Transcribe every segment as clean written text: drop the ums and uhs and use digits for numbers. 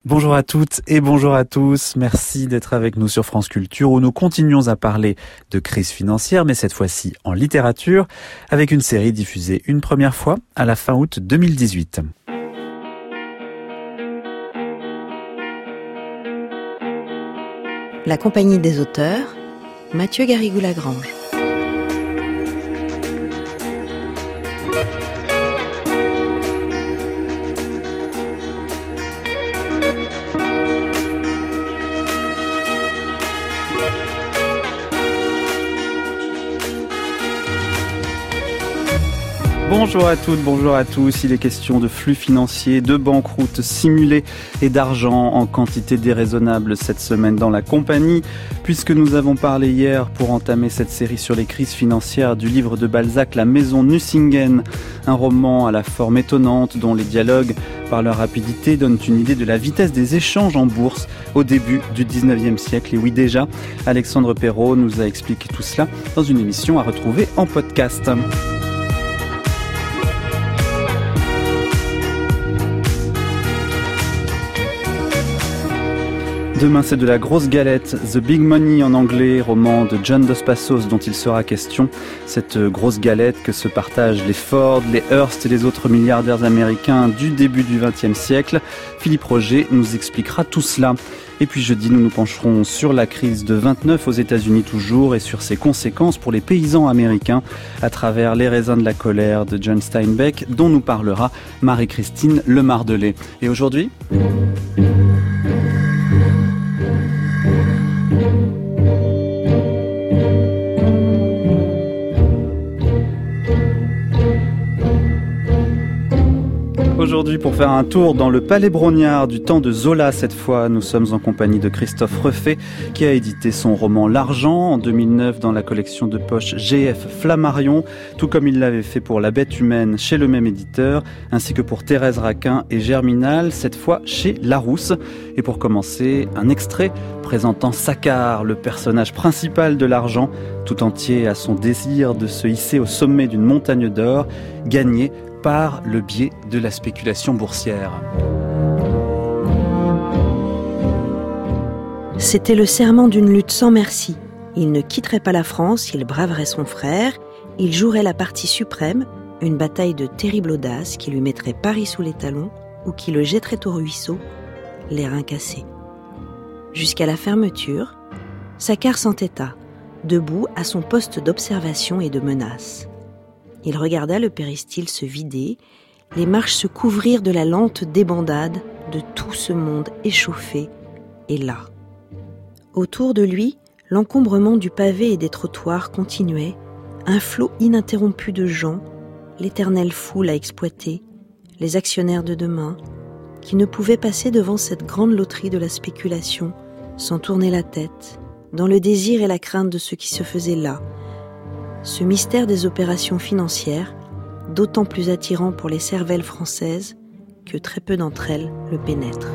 Bonjour à toutes et bonjour à tous. Merci d'être avec nous sur France Culture où nous continuons à parler de crise financière, mais cette fois-ci en littérature, avec une série diffusée une première fois à la fin août 2018. La compagnie des auteurs, Mathieu Garrigou-Lagrange. Bonjour à toutes, bonjour à tous. Il est question de flux financiers, de banqueroute simulée et d'argent en quantité déraisonnable cette semaine dans la compagnie, puisque nous avons parlé hier pour entamer cette série sur les crises financières du livre de Balzac, La Maison Nucingen, un roman à la forme étonnante dont les dialogues, par leur rapidité, donnent une idée de la vitesse des échanges en bourse au début du 19e siècle. Et oui, déjà, Alexandre Perrault nous a expliqué tout cela dans une émission à retrouver en podcast. Demain, c'est de la grosse galette, The Big Money en anglais, roman de John Dos Passos dont il sera question. Cette grosse galette que se partagent les Ford, les Hearst et les autres milliardaires américains du début du XXe siècle. Philippe Roger nous expliquera tout cela. Et puis jeudi, nous nous pencherons sur la crise de 29 aux États-Unis toujours et sur ses conséquences pour les paysans américains à travers Les raisins de la colère de John Steinbeck dont nous parlera Marie-Christine Lemardelet. Et aujourd'hui ? Aujourd'hui, pour faire un tour dans le Palais Brognard du temps de Zola cette fois, nous sommes en compagnie de Christophe Refait qui a édité son roman L'Argent en 2009 dans la collection de poche GF Flammarion, tout comme il l'avait fait pour La Bête humaine chez le même éditeur, ainsi que pour Thérèse Raquin et Germinal, cette fois chez Larousse. Et pour commencer, un extrait présentant Saccard, le personnage principal de L'Argent, tout entier à son désir de se hisser au sommet d'une montagne d'or, gagné par le biais de la spéculation boursière. C'était le serment d'une lutte sans merci. Il ne quitterait pas la France, il braverait son frère, il jouerait la partie suprême, une bataille de terrible audace qui lui mettrait Paris sous les talons ou qui le jetterait au ruisseau, les reins cassés. Jusqu'à la fermeture, Saccard s'entêta, debout à son poste d'observation et de menace. Il regarda le péristyle se vider, les marches se couvrir de la lente débandade de tout ce monde échauffé et las. Autour de lui, l'encombrement du pavé et des trottoirs continuait, un flot ininterrompu de gens, l'éternelle foule à exploiter, les actionnaires de demain, qui ne pouvaient passer devant cette grande loterie de la spéculation sans tourner la tête, dans le désir et la crainte de ce qui se faisait là. Ce mystère des opérations financières, d'autant plus attirant pour les cervelles françaises que très peu d'entre elles le pénètrent.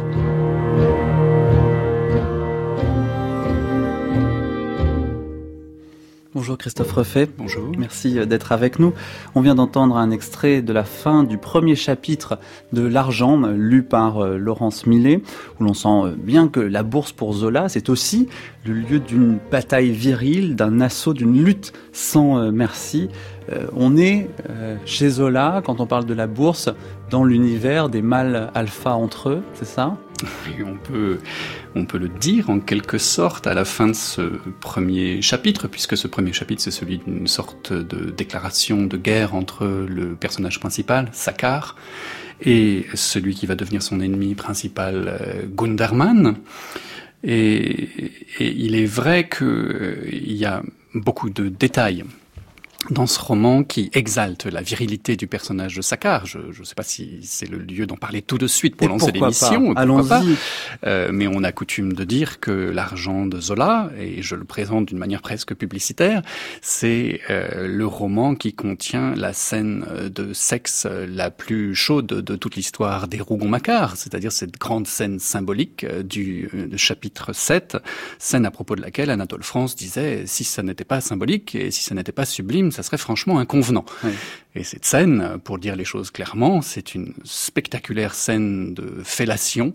Bonjour Christophe Refait. Bonjour. Merci d'être avec nous. On vient d'entendre un extrait de la fin du premier chapitre de L'Argent, lu par Laurence Millet, où l'on sent bien que la bourse pour Zola, c'est aussi le lieu d'une bataille virile, d'un assaut, d'une lutte sans merci. On est chez Zola, quand on parle de la bourse, dans l'univers des mâles alpha entre eux, c'est ça ? Et on peut le dire en quelque sorte à la fin de ce premier chapitre, puisque ce premier chapitre c'est celui d'une sorte de déclaration de guerre entre le personnage principal, Saccard, et celui qui va devenir son ennemi principal, Gundermann. Et il est vrai qu'il y a beaucoup de détails dans ce roman qui exalte la virilité du personnage de Saccard. Je ne sais pas si c'est le lieu d'en parler tout de suite pour lancer l'émission. Allons-y. Mais on a coutume de dire que L'Argent de Zola, et je le présente d'une manière presque publicitaire, c'est le roman qui contient la scène de sexe la plus chaude de toute l'histoire des Rougon-Macquart, c'est-à-dire cette grande scène symbolique du chapitre 7, scène à propos de laquelle Anatole France disait « si ça n'était pas symbolique et si ça n'était pas sublime, crime, ça serait franchement inconvenant. Oui. Et cette scène, pour dire les choses clairement, c'est une spectaculaire scène de fellation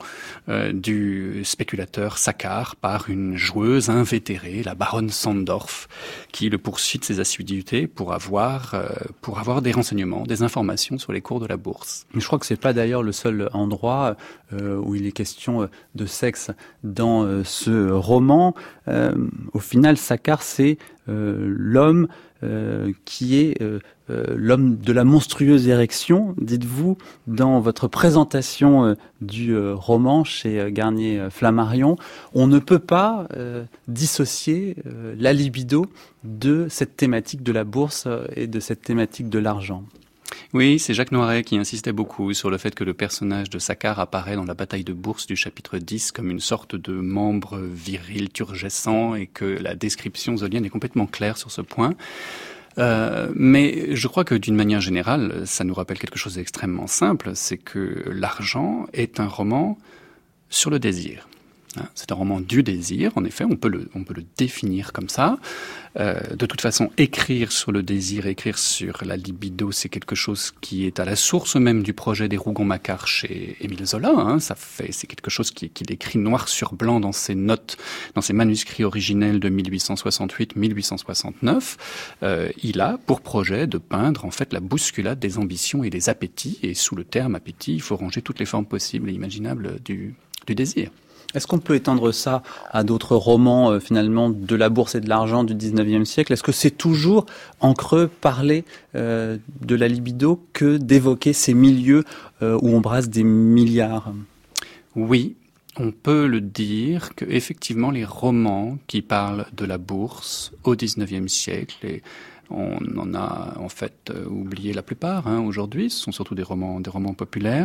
du spéculateur Saccard par une joueuse invétérée, la baronne Sandorf, qui le poursuit de ses assiduités pour avoir des renseignements, des informations sur les cours de la bourse. Je crois que c'est pas d'ailleurs le seul endroit où il est question de sexe dans ce roman. Au final, Saccard, c'est l'homme qui est l'homme de la monstrueuse érection, dites-vous, dans votre présentation du roman chez Garnier-Flammarion. On ne peut pas dissocier la libido de cette thématique de la bourse et de cette thématique de l'argent. Oui, c'est Jacques Noiret qui insistait beaucoup sur le fait que le personnage de Saccard apparaît dans la bataille de bourse du chapitre 10 comme une sorte de membre viril turgescent et que la description zolienne est complètement claire sur ce point. Mais je crois que d'une manière générale, ça nous rappelle quelque chose d'extrêmement simple, c'est que L'Argent est un roman sur le désir. C'est un roman du désir, en effet, on peut le définir comme ça. De toute façon, écrire sur le désir, écrire sur la libido, c'est quelque chose qui est à la source même du projet des Rougon-Macquart chez Émile Zola. C'est quelque chose qu'il écrit noir sur blanc dans ses notes, dans ses manuscrits originels de 1868-1869. Il a pour projet de peindre en fait la bousculade des ambitions et des appétits. Et sous le terme appétit, il faut ranger toutes les formes possibles et imaginables du désir. Est-ce qu'on peut étendre ça à d'autres romans, finalement, de la bourse et de l'argent du 19e siècle ? Est-ce que c'est toujours, en creux, parler de la libido que d'évoquer ces milieux où on brasse des milliards ? Oui, on peut le dire qu'effectivement, les romans qui parlent de la bourse au 19e siècle, et on en a en fait oublié la plupart aujourd'hui, ce sont surtout des romans populaires.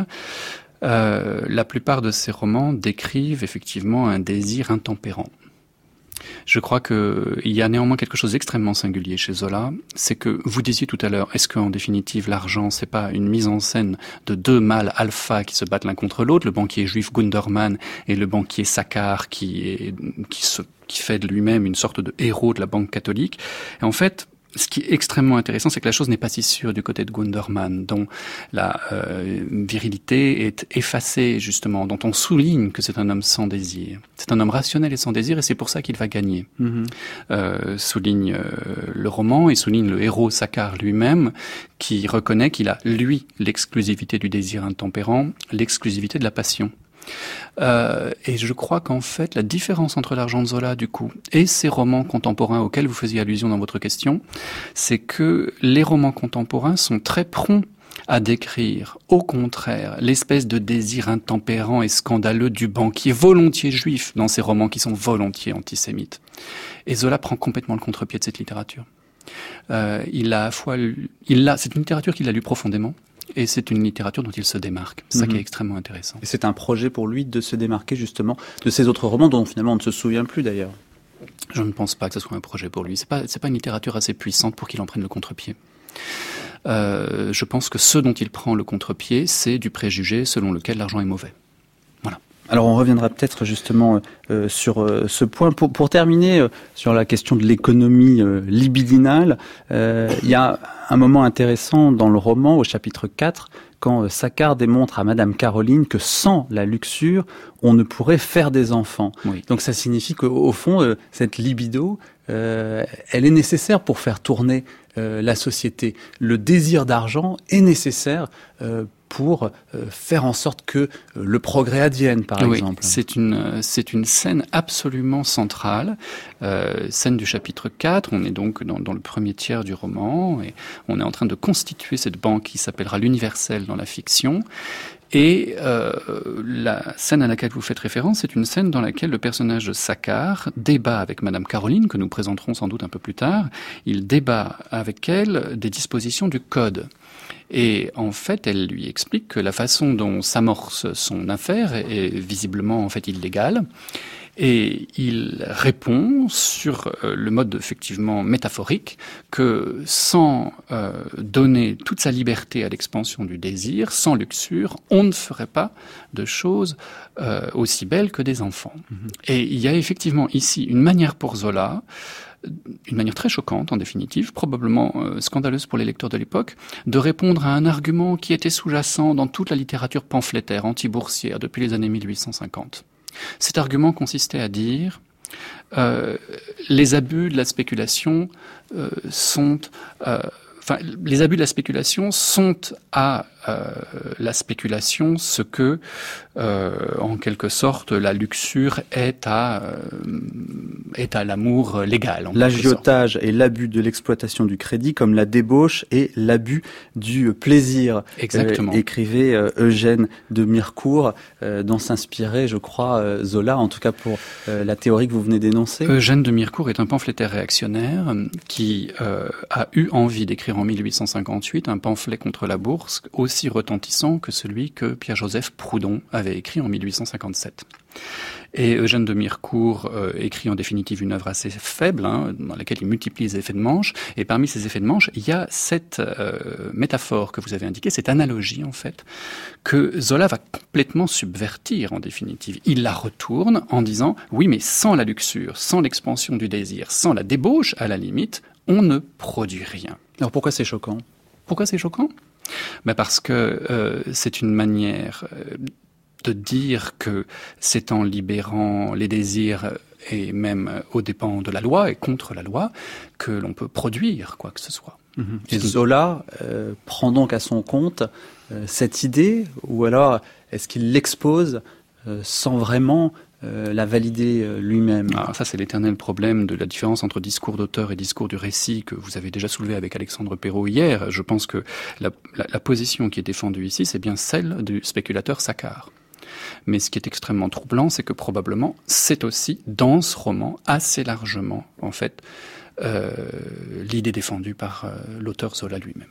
La plupart de ces romans décrivent effectivement un désir intempérant. Je crois qu'il y a néanmoins quelque chose d'extrêmement singulier chez Zola, c'est que vous disiez tout à l'heure, est-ce qu'en définitive L'Argent c'est pas une mise en scène de deux mâles alpha qui se battent l'un contre l'autre, le banquier juif Gundermann et le banquier Saccard qui fait de lui-même une sorte de héros de la banque catholique. Et en fait, ce qui est extrêmement intéressant, c'est que la chose n'est pas si sûre du côté de Gundermann, dont la virilité est effacée, justement, dont on souligne que c'est un homme sans désir. C'est un homme rationnel et sans désir, et c'est pour ça qu'il va gagner. Souligne le roman, et souligne le héros Saccard lui-même, qui reconnaît qu'il a, lui, l'exclusivité du désir intempérant, l'exclusivité de la passion. Et je crois qu'en fait, la différence entre L'Argent de Zola, du coup, et ces romans contemporains auxquels vous faisiez allusion dans votre question, c'est que les romans contemporains sont très prompts à décrire, au contraire, l'espèce de désir intempérant et scandaleux du banquier volontiers juif dans ces romans qui sont volontiers antisémites. Et Zola prend complètement le contre-pied de cette littérature. C'est une littérature qu'il a lue profondément. Et c'est une littérature dont il se démarque. C'est ça qui est extrêmement intéressant. Et c'est un projet pour lui de se démarquer justement de ces autres romans dont finalement on ne se souvient plus d'ailleurs. Je ne pense pas que ce soit un projet pour lui. C'est pas une littérature assez puissante pour qu'il en prenne le contre-pied. Je pense que ce dont il prend le contre-pied, c'est du préjugé selon lequel l'argent est mauvais. Voilà. Alors on reviendra peut-être justement sur ce point. Pour terminer sur la question de l'économie libidinale, il y a un moment intéressant dans le roman, au chapitre 4, quand Saccard démontre à Madame Caroline que sans la luxure, on ne pourrait faire des enfants. Oui. Donc ça signifie qu'au fond, cette libido, elle est nécessaire pour faire tourner la société. Le désir d'argent est nécessaire pour faire en sorte que le progrès advienne, par exemple. C'est une scène absolument centrale, scène du chapitre 4, on est donc dans le premier tiers du roman, et on est en train de constituer cette banque qui s'appellera l'Universel dans la fiction, et la scène à laquelle vous faites référence, c'est une scène dans laquelle le personnage de Saccard débat avec Madame Caroline, que nous présenterons sans doute un peu plus tard. Il débat avec elle des dispositions du code. Et en fait, elle lui explique que la façon dont s'amorce son affaire est visiblement en fait illégale. Et il répond sur le mode effectivement métaphorique que sans donner toute sa liberté à l'expansion du désir, sans luxure, on ne ferait pas de choses aussi belles que des enfants. Et il y a effectivement ici une manière pour Zola, une manière très choquante en définitive, probablement scandaleuse pour les lecteurs de l'époque, de répondre à un argument qui était sous-jacent dans toute la littérature pamphlétaire anti-boursière depuis les années 1850. Cet argument consistait à dire les abus de la spéculation sont à la spéculation ce que, en quelque sorte, la luxure est à l'amour légal. L'agiotage et l'abus de l'exploitation du crédit comme la débauche et l'abus du plaisir. Exactement. Écrivait Eugène de Mirecourt, dont s'inspirait, je crois, Zola, en tout cas pour la théorie que vous venez d'énoncer. Eugène de Mirecourt est un pamphlétaire réactionnaire qui a eu envie d'écrire en 1858 un pamphlet contre la bourse aussi retentissant que celui que Pierre-Joseph Proudhon avait écrit en 1857. Et Eugène de Mirecourt écrit en définitive une œuvre assez faible, dans laquelle il multiplie les effets de manche. Et parmi ces effets de manche, il y a cette métaphore que vous avez indiquée, cette analogie en fait, que Zola va complètement subvertir en définitive. Il la retourne en disant « oui, mais sans la luxure, sans l'expansion du désir, sans la débauche à la limite, on ne produit rien. » Alors pourquoi c'est choquant ? Pourquoi c'est choquant ? Parce que c'est une manière de dire que c'est en libérant les désirs et même aux dépens de la loi et contre la loi que l'on peut produire quoi que ce soit. Et Zola prend donc à son compte cette idée, ou alors est-ce qu'il l'expose sans vraiment la valider lui-même? Alors ça, c'est l'éternel problème de la différence entre discours d'auteur et discours du récit que vous avez déjà soulevé avec Alexandre Perrault hier. Je pense que la position qui est défendue ici, c'est bien celle du spéculateur Saccard. Mais ce qui est extrêmement troublant, c'est que probablement, c'est aussi dans ce roman, assez largement, en fait, l'idée défendue par l'auteur Zola lui-même.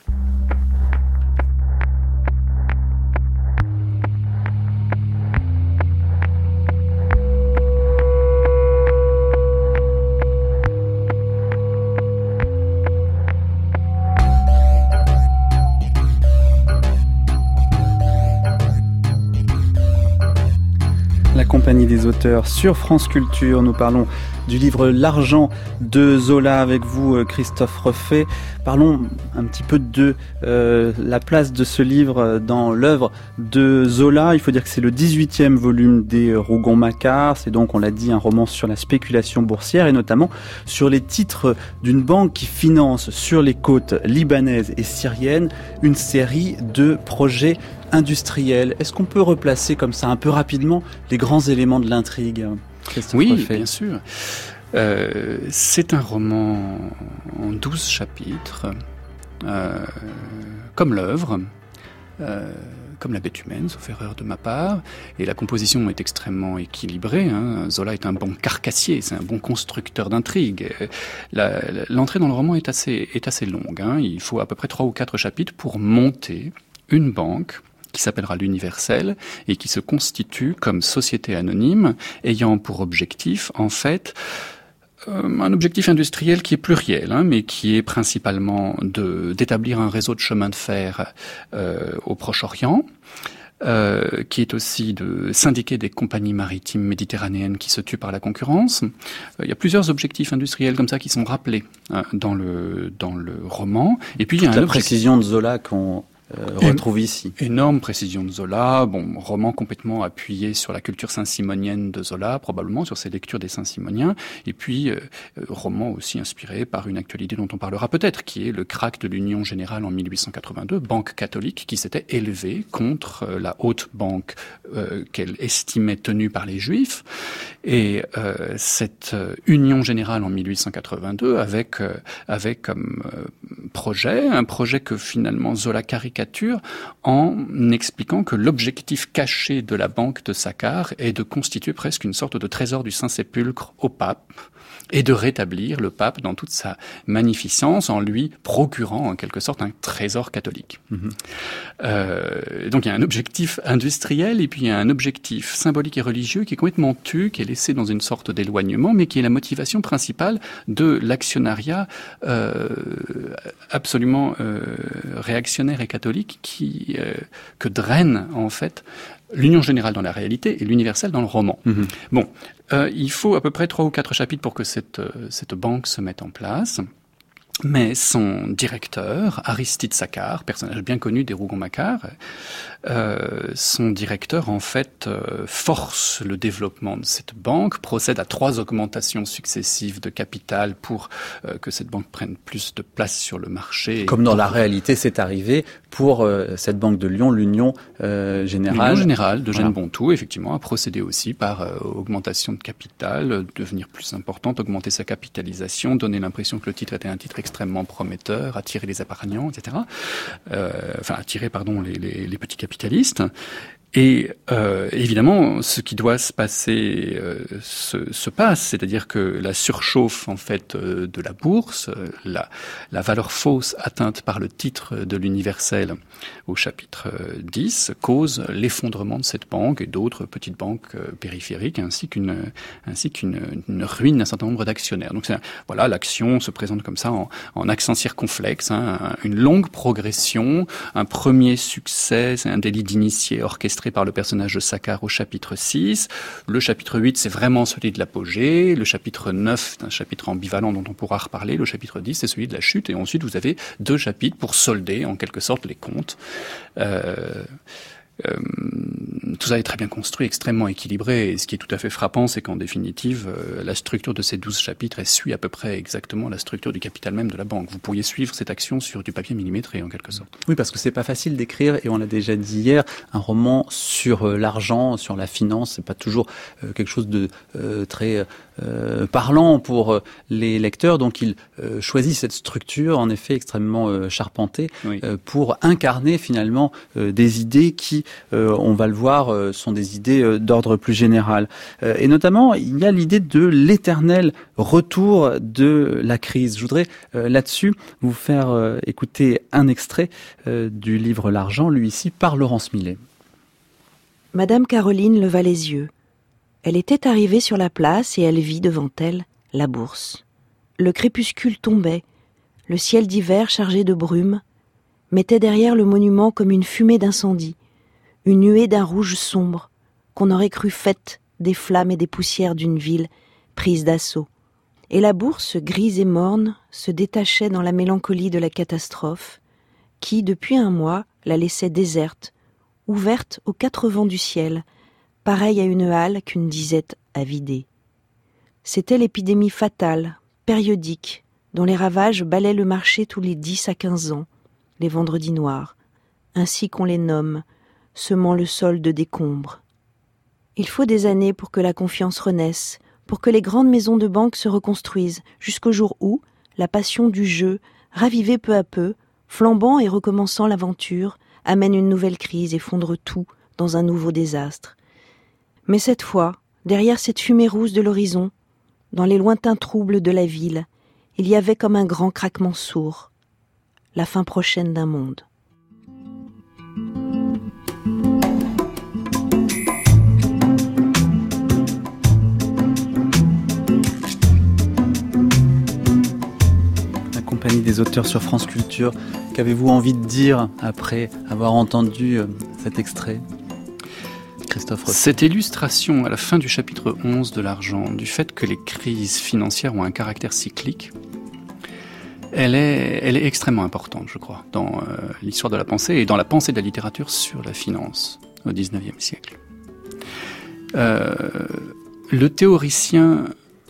La compagnie des auteurs sur France Culture. Nous parlons du livre L'argent de Zola avec vous, Christophe Reffet. Parlons un petit peu de la place de ce livre dans l'œuvre de Zola. Il faut dire que c'est le 18e volume des Rougon-Macquart. C'est donc, on l'a dit, un roman sur la spéculation boursière et notamment sur les titres d'une banque qui finance sur les côtes libanaises et syriennes une série de projets industriels. Est-ce qu'on peut replacer comme ça un peu rapidement les grands éléments de l'intrigue, Christophe Reffet ? Bien sûr. C'est un roman en 12 chapitres, comme l'œuvre, comme la bête humaine, sauf erreur de ma part, et la composition est extrêmement équilibrée. Zola est un bon carcassier, c'est un bon constructeur d'intrigue. L'entrée dans le roman est assez longue. Il faut à peu près 3 ou 4 chapitres pour monter une banque qui s'appellera l'Universel et qui se constitue comme société anonyme ayant pour objectif, en fait, un objectif industriel qui est pluriel, mais qui est principalement d'établir un réseau de chemin de fer au Proche-Orient, qui est aussi de syndiquer des compagnies maritimes méditerranéennes qui se tuent par la concurrence. Il y a plusieurs objectifs industriels comme ça qui sont rappelés dans le roman. Et puis il y a la précision de Zola qu'on retrouve ici. Énorme précision de Zola, roman complètement appuyé sur la culture saint-simonienne de Zola, probablement sur ses lectures des Saint-Simoniens, et puis roman aussi inspiré par une actualité dont on parlera peut-être, qui est le krach de l'Union Générale en 1882, banque catholique qui s'était élevée contre la haute banque qu'elle estimait tenue par les Juifs, et cette Union Générale en 1882 avec comme projet, un projet que finalement Zola caricature caricature en expliquant que l'objectif caché de la banque de Saccard est de constituer presque une sorte de trésor du Saint-Sépulcre au pape et de rétablir le pape dans toute sa magnificence en lui procurant en quelque sorte un trésor catholique. Donc il y a un objectif industriel et puis il y a un objectif symbolique et religieux qui est complètement tu, qui est laissé dans une sorte d'éloignement, mais qui est la motivation principale de l'actionnariat absolument réactionnaire et catholique que draine en fait l'union générale dans la réalité et l'universel dans le roman. Bon, il faut à peu près 3 ou 4 chapitres pour que cette banque se mette en place. Mais son directeur, Aristide Saccard, personnage bien connu des Rougon-Macquart, son directeur en fait force le développement de cette banque, procède à 3 augmentations successives de capital pour que cette banque prenne plus de place sur le marché. Comme dans la réalité, c'est arrivé pour cette banque de Lyon, l'Union Générale. L'Union Générale d'Eugène Bontou, effectivement, a procédé aussi par augmentation de capital, devenir plus importante, augmenter sa capitalisation, donner l'impression que le titre était un titre extrêmement prometteur, attirer les épargnants, etc. Attirer, les petits capitalistes. Et évidemment, ce qui doit se passer se passe, c'est-à-dire que la surchauffe en fait de la bourse, la valeur fausse atteinte par le titre de l'universel au chapitre 10 cause l'effondrement de cette banque et d'autres petites banques périphériques, ainsi qu'une ruine d'un certain nombre d'actionnaires. Donc l'action se présente comme ça en accent circonflexe, une longue progression, un premier succès, c'est un délit d'initié orchestré par le personnage de Saccard au chapitre 6. Le chapitre 8, c'est vraiment celui de l'apogée. Le chapitre 9, c'est un chapitre ambivalent dont on pourra reparler. Le chapitre 10, c'est celui de la chute. Et ensuite, vous avez 2 chapitres pour solder, en quelque sorte, les comptes. Tout ça est très bien construit, extrêmement équilibré, et ce qui est tout à fait frappant, c'est qu'en définitive, la structure de ces 12 chapitres, elle suit à peu près exactement la structure du capital même de la banque. Vous pourriez suivre cette action sur du papier millimétré, en quelque sorte. Oui, parce que c'est pas facile d'écrire, et on l'a déjà dit hier, un roman sur l'argent, sur la finance, c'est pas toujours quelque chose de très parlant pour les lecteurs, donc il choisit cette structure, en effet, extrêmement charpentée, pour incarner finalement des idées qui, on va le voir, sont des idées d'ordre plus général. Et notamment, il y a l'idée de l'éternel retour de la crise. Je voudrais là-dessus vous faire écouter un extrait du livre L'argent, lu ici par Laurence Millet. Madame Caroline leva les yeux. Elle était arrivée sur la place et elle vit devant elle la bourse. Le crépuscule tombait, le ciel d'hiver chargé de brume mettait derrière le monument comme une fumée d'incendie, une nuée d'un rouge sombre, qu'on aurait cru faite des flammes et des poussières d'une ville prise d'assaut. Et la bourse, grise et morne, se détachait dans la mélancolie de la catastrophe, qui, depuis un mois, la laissait déserte, ouverte aux 4 vents du ciel, pareille à une halle qu'une disette a vidée. C'était l'épidémie fatale, périodique, dont les ravages balaient le marché tous les 10 à 15 ans, les vendredis noirs, ainsi qu'on les nomme, semant le sol de décombres. Il faut des années pour que la confiance renaisse, pour que les grandes maisons de banque se reconstruisent, jusqu'au jour où la passion du jeu, ravivée peu à peu, flambant et recommençant l'aventure, amène une nouvelle crise et fondre tout dans un nouveau désastre. Mais cette fois, derrière cette fumée rousse de l'horizon, dans les lointains troubles de la ville, il y avait comme un grand craquement sourd, la fin prochaine d'un monde. Compagnie des auteurs sur France Culture, qu'avez-vous envie de dire après avoir entendu cet extrait, Christophe Refait? Cette illustration à la fin du chapitre 11 de L'argent, du fait que les crises financières ont un caractère cyclique, elle est extrêmement importante, je crois, dans l'histoire de la pensée et dans la pensée de la littérature sur la finance au XIXe siècle. Le théoricien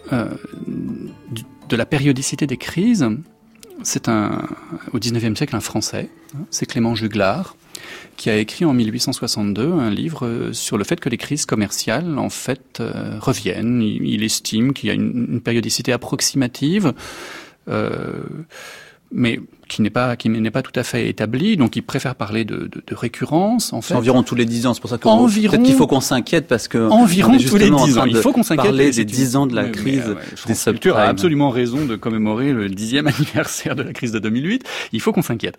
de la périodicité des crises, c'est au XIXe siècle un Français, c'est Clément Juglar, qui a écrit en 1862 un livre sur le fait que les crises commerciales, en fait, reviennent. Il estime qu'il y a une périodicité approximative, mais qui n'est pas tout à fait établi, donc il préfère parler de récurrence, en fait. C'est environ tous les 10 ans, c'est pour ça que peut-être qu'il faut qu'on s'inquiète, parce que environ tous les 10 ans, il faut qu'on s'inquiète. Parler des 10 ans de la crise des subprimes. Tu as absolument raison de commémorer le 10e anniversaire de la crise de 2008, il faut qu'on s'inquiète.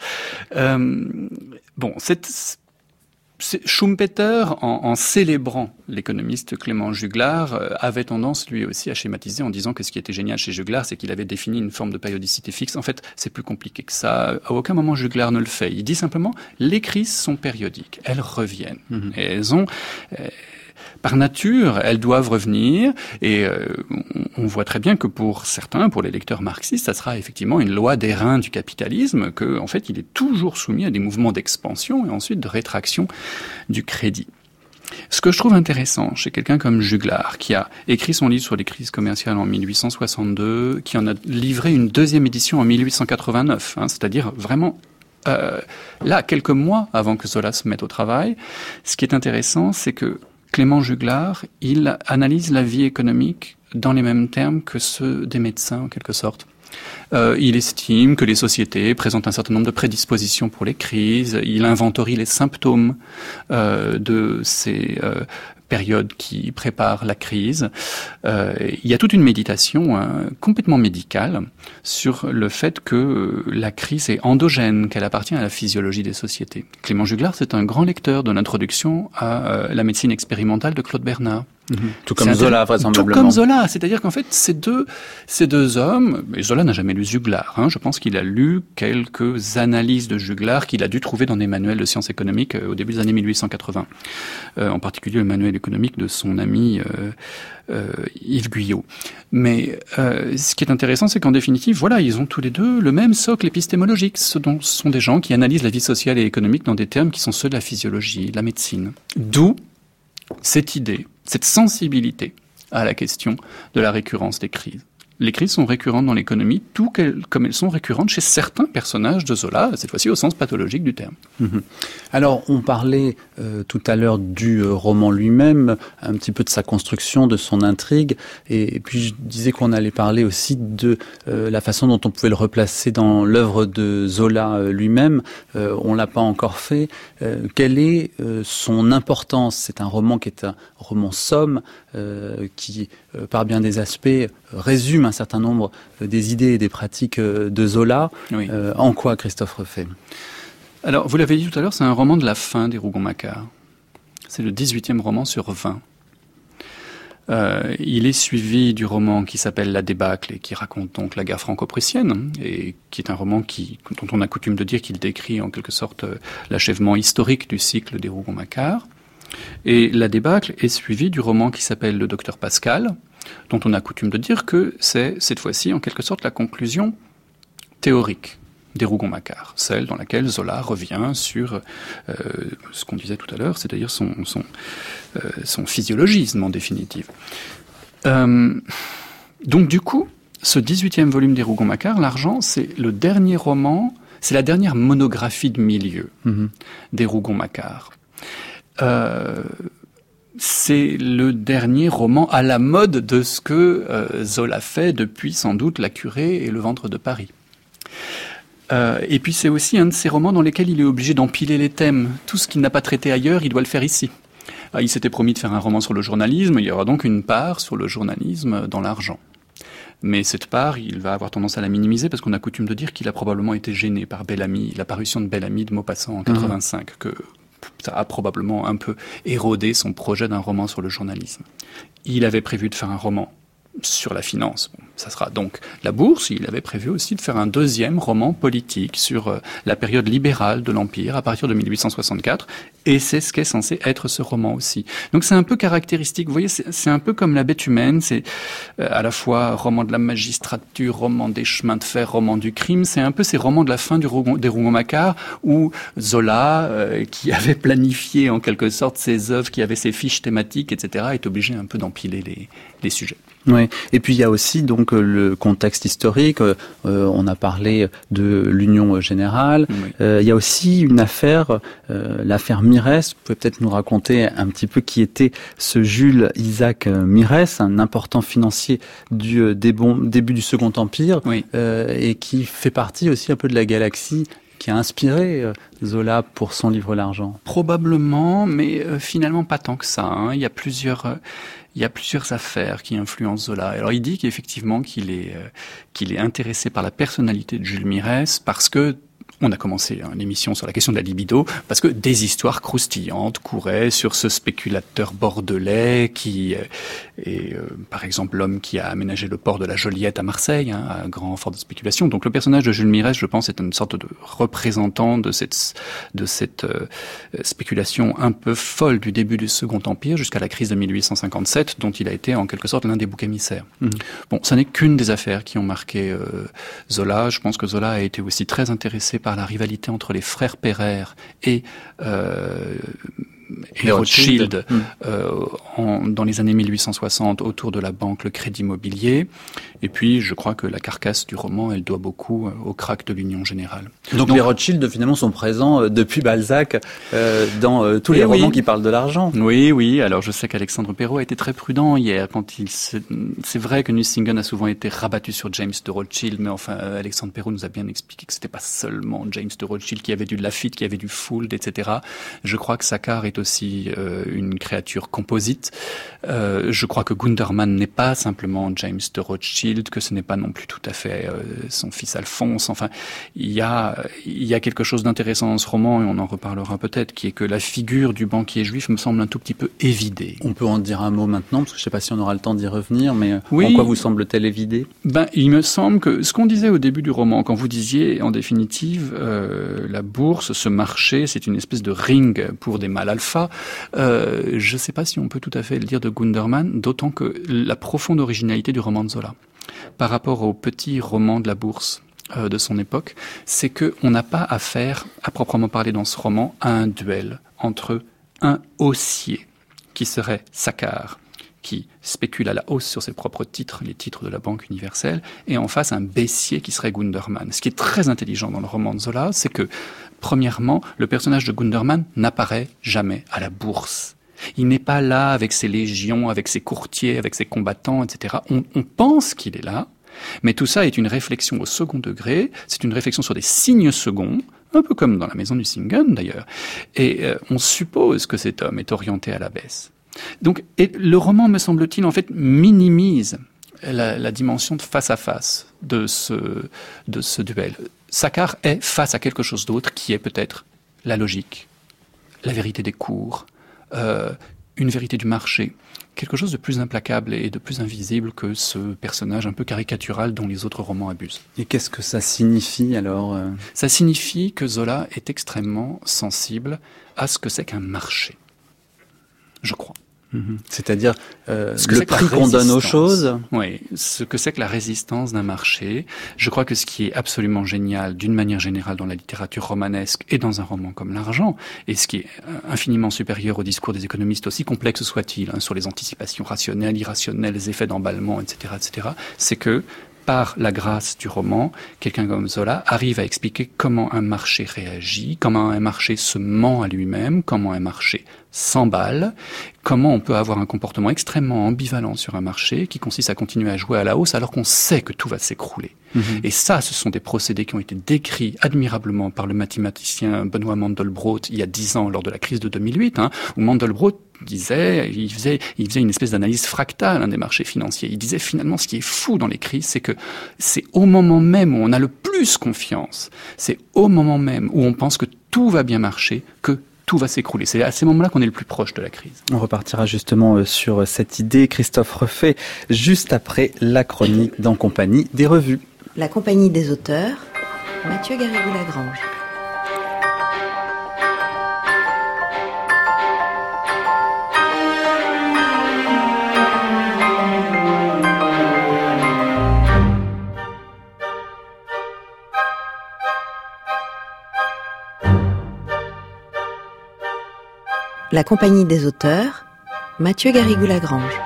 Schumpeter, en célébrant l'économiste Clément Juglar, avait tendance lui aussi à schématiser en disant que ce qui était génial chez Juglar, c'est qu'il avait défini une forme de périodicité fixe. En fait, c'est plus compliqué que ça. À aucun moment Juglar ne le fait. Il dit simplement, les crises sont périodiques, elles reviennent. Et elles ont... par nature, elles doivent revenir, et on voit très bien que pour certains, pour les lecteurs marxistes, ça sera effectivement une loi des reins du capitalisme, que en fait il est toujours soumis à des mouvements d'expansion et ensuite de rétraction du crédit. Ce que je trouve intéressant chez quelqu'un comme Juglar, qui a écrit son livre sur les crises commerciales en 1862, qui en a livré une deuxième édition en 1889, c'est-à-dire vraiment là, quelques mois avant que Zola se mette au travail, ce qui est intéressant, c'est que Clément Juglar, il analyse la vie économique dans les mêmes termes que ceux des médecins, en quelque sorte. Il estime que les sociétés présentent un certain nombre de prédispositions pour les crises. Il inventorie les symptômes de ces période qui prépare la crise. Il y a toute une méditation complètement médicale sur le fait que la crise est endogène, qu'elle appartient à la physiologie des sociétés. Clément Juglar, c'est un grand lecteur de l'introduction à la médecine expérimentale de Claude Bernard. Tout comme Zola, vraisemblablement. Tout comme Zola, c'est-à-dire qu'en fait, ces deux hommes, et Zola n'a jamais lu Juglar, je pense qu'il a lu quelques analyses de Juglar qu'il a dû trouver dans des manuels de sciences économiques au début des années 1880, en particulier le manuel économique de son ami Yves Guyot. Mais ce qui est intéressant, c'est qu'en définitive, voilà, ils ont tous les deux le même socle épistémologique. Ce sont des gens qui analysent la vie sociale et économique dans des termes qui sont ceux de la physiologie, de la médecine. D'où cette idée, cette sensibilité à la question de la récurrence des crises. Les crises sont récurrentes dans l'économie, tout comme elles sont récurrentes chez certains personnages de Zola, cette fois-ci au sens pathologique du terme. Alors, on parlait tout à l'heure du roman lui-même, un petit peu de sa construction, de son intrigue, et puis je disais qu'on allait parler aussi de la façon dont on pouvait le replacer dans l'œuvre de Zola lui-même. On l'a pas encore fait. Quelle est son importance ? C'est un roman qui est un roman somme, qui, par bien des aspects, résume un certain nombre des idées et des pratiques de Zola. Oui. En quoi, Christophe Refait ? Alors, vous l'avez dit tout à l'heure, c'est un roman de la fin des Rougon-Macquart. C'est le 18e roman sur 20. Il est suivi du roman qui s'appelle La débâcle et qui raconte donc la guerre franco-prussienne, et qui est un roman dont on a coutume de dire qu'il décrit en quelque sorte l'achèvement historique du cycle des Rougon-Macquart. Et La débâcle est suivi du roman qui s'appelle Le docteur Pascal, dont on a coutume de dire que c'est cette fois-ci en quelque sorte la conclusion théorique des Rougon-Macquart, celle dans laquelle Zola revient sur ce qu'on disait tout à l'heure, c'est-à-dire son physiologisme en définitive. Donc du coup, ce 18e volume des Rougon-Macquart, L'Argent, c'est le dernier roman, c'est la dernière monographie de milieu des Rougon-Macquart. C'est le dernier roman à la mode de ce que Zola fait depuis sans doute La Curée et Le Ventre de Paris. Et puis c'est aussi un de ces romans dans lesquels il est obligé d'empiler les thèmes. Tout ce qu'il n'a pas traité ailleurs, il doit le faire ici. Il s'était promis de faire un roman sur le journalisme, il y aura donc une part sur le journalisme dans L'Argent. Mais cette part, il va avoir tendance à la minimiser parce qu'on a coutume de dire qu'il a probablement été gêné par Bel-Ami, la parution de Bel-Ami de Maupassant en 85, que ça a probablement un peu érodé son projet d'un roman sur le journalisme. Il avait prévu de faire un roman sur la finance. Bon, ça sera donc la bourse. Il avait prévu aussi de faire un deuxième roman politique sur la période libérale de l'Empire à partir de 1864. Et c'est ce qu'est censé être ce roman aussi. Donc c'est un peu caractéristique. Vous voyez, c'est un peu comme La Bête humaine. C'est à la fois roman de la magistrature, roman des chemins de fer, roman du crime. C'est un peu ces romans de la fin des Rougon-Macquart où Zola, qui avait planifié en quelque sorte ses œuvres, qui avait ses fiches thématiques, etc., est obligé un peu d'empiler les sujets. Oui. Et puis il y a aussi donc le contexte historique. On a parlé de l'Union générale. Oui. Il y a aussi une affaire, l'affaire Mirès. Vous pouvez peut-être nous raconter un petit peu qui était ce Jules Isaac Mirès, un important financier du début du Second Empire, oui. Et qui fait partie aussi un peu de la galaxie qui a inspiré Zola pour son livre L'Argent. Probablement, mais finalement pas tant que ça. Hein. Il y a plusieurs affaires qui influencent Zola. Alors il dit qu'effectivement qu'il est intéressé par la personnalité de Jules Mirès parce que on a commencé une émission sur la question de la libido parce que des histoires croustillantes couraient sur ce spéculateur bordelais qui est, par exemple, l'homme qui a aménagé le port de la Joliette à Marseille, hein, un grand fort de spéculation. Donc le personnage de Jules Mirès, je pense, est une sorte de représentant de cette spéculation un peu folle du début du Second Empire jusqu'à la crise de 1857, dont il a été en quelque sorte l'un des boucs émissaires. Mmh. Bon, ça n'est qu'une des affaires qui ont marqué Zola. Je pense que Zola a été aussi très intéressé par la rivalité entre les frères Pereire et Rothschild dans les années 1860 autour de la banque, le Crédit Mobilier. Et puis, je crois que la carcasse du roman, elle doit beaucoup au krach de l'Union Générale. Donc les Rothschild, finalement, sont présents depuis Balzac dans tous les romans qui parlent de l'argent. Oui. Alors, je sais qu'Alexandre Perrault a été très prudent hier quand c'est vrai que Nucingen a souvent été rabattu sur James de Rothschild, mais enfin, Alexandre Perrault nous a bien expliqué que c'était pas seulement James de Rothschild qui avait du Lafitte, qui avait du Fuld, etc. Je crois que Saccard est aussi une créature composite. Je crois que Gundermann n'est pas simplement James de Rothschild, que ce n'est pas non plus tout à fait son fils Alphonse. Enfin, il y a quelque chose d'intéressant dans ce roman, et on en reparlera peut-être, qui est que la figure du banquier juif me semble un tout petit peu évidée. On peut en dire un mot maintenant, parce que je ne sais pas si on aura le temps d'y revenir, mais en quoi vous semble-t-elle évidée ? Il me semble que ce qu'on disait au début du roman, quand vous disiez, en définitive, la bourse, ce marché, c'est une espèce de ring pour des mâles alpha. Je ne sais pas si on peut tout à fait le dire de Gundermann, d'autant que la profonde originalité du roman de Zola, par rapport aux petits romans de la bourse de son époque, c'est qu'on n'a pas affaire, à proprement parler dans ce roman, à un duel entre un haussier, qui serait Saccard, qui spécule à la hausse sur ses propres titres, les titres de la Banque universelle, et en face un baissier qui serait Gundermann. Ce qui est très intelligent dans le roman de Zola, c'est que, premièrement, le personnage de Gundermann n'apparaît jamais à la bourse. Il n'est pas là avec ses légions, avec ses courtiers, avec ses combattants, etc. On pense qu'il est là, mais tout ça est une réflexion au second degré, c'est une réflexion sur des signes seconds, un peu comme dans la maison du Singen d'ailleurs, et on suppose que cet homme est orienté à la baisse. Donc, et le roman, me semble-t-il, en fait, minimise la dimension de face à face de ce duel. Saccard est face à quelque chose d'autre qui est peut-être la logique, la vérité des cours, une vérité du marché, quelque chose de plus implacable et de plus invisible que ce personnage un peu caricatural dont les autres romans abusent. Et qu'est-ce que ça signifie alors ? Ça signifie que Zola est extrêmement sensible à ce que c'est qu'un marché, je crois. C'est-à-dire le prix qu'on donne aux choses. Oui, ce que c'est que la résistance d'un marché. Je crois que ce qui est absolument génial, d'une manière générale, dans la littérature romanesque et dans un roman comme L'Argent, et ce qui est infiniment supérieur au discours des économistes, aussi complexe soit-il, sur les anticipations rationnelles, irrationnelles, les effets d'emballement, etc., c'est que, par la grâce du roman, quelqu'un comme Zola arrive à expliquer comment un marché réagit, comment un marché se ment à lui-même, comment un marché s'emballe, comment on peut avoir un comportement extrêmement ambivalent sur un marché qui consiste à continuer à jouer à la hausse alors qu'on sait que tout va s'écrouler. Et ça, ce sont des procédés qui ont été décrits admirablement par le mathématicien Benoît Mandelbrot il y a 10 ans lors de la crise de 2008, où Mandelbrot il faisait une espèce d'analyse fractale des marchés financiers. Il disait finalement ce qui est fou dans les crises, c'est que c'est au moment même où on a le plus confiance, c'est au moment même où on pense que tout va bien marcher, que tout va s'écrouler. C'est à ces moments-là qu'on est le plus proche de la crise. On repartira justement sur cette idée, Christophe Refait, juste après la chronique d'En compagnie des revues. La compagnie des auteurs, Mathieu Garrigou-Lagrange. La compagnie des auteurs, Mathieu Garrigou-Lagrange.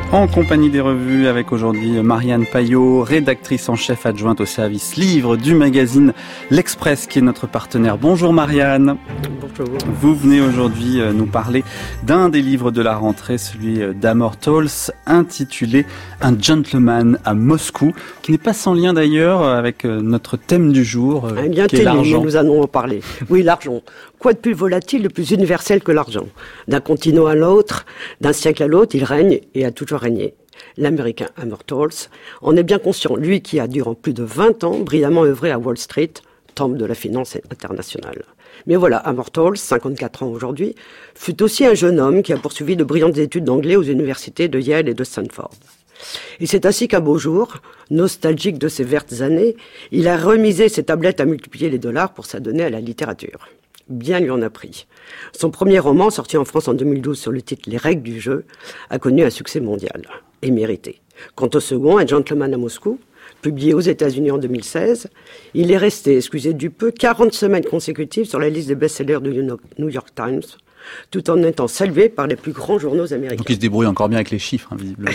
En compagnie des revues avec aujourd'hui Marianne Payot, rédactrice en chef adjointe au service livre du magazine L'Express qui est notre partenaire. Bonjour Marianne. Bonjour. Vous venez aujourd'hui nous parler d'un des livres de la rentrée, celui d'Amor Towles, intitulé Un gentleman à Moscou, qui n'est pas sans lien d'ailleurs avec notre thème du jour, un lien qui est télé, l'argent. nous en avons parlé. Oui, l'argent. Quoi de plus volatile, de plus universel que l'argent? D'un continent à l'autre, d'un siècle à l'autre, il règne et a toujours régné. L'Américain Amor Towles en est bien conscient, lui qui a durant plus de 20 ans brillamment œuvré à Wall Street, temple de la finance internationale. Mais voilà, Amor Towles, 54 ans aujourd'hui, fut aussi un jeune homme qui a poursuivi de brillantes études d'anglais aux universités de Yale et de Stanford. Et c'est ainsi qu'un beau jour, nostalgique de ses vertes années, il a remisé ses tablettes à multiplier les dollars pour s'adonner à la littérature. Bien lui en a pris. Son premier roman, sorti en France en 2012 sur le titre Les règles du jeu, a connu un succès mondial, et mérité. Quant au second, Un gentleman à Moscou, publié aux États-Unis en 2016, il est resté, excusez du peu, 40 semaines consécutives sur la liste des best-sellers du New York Times, tout en étant salué par les plus grands journaux américains. Donc il se débrouille encore bien avec les chiffres, visiblement.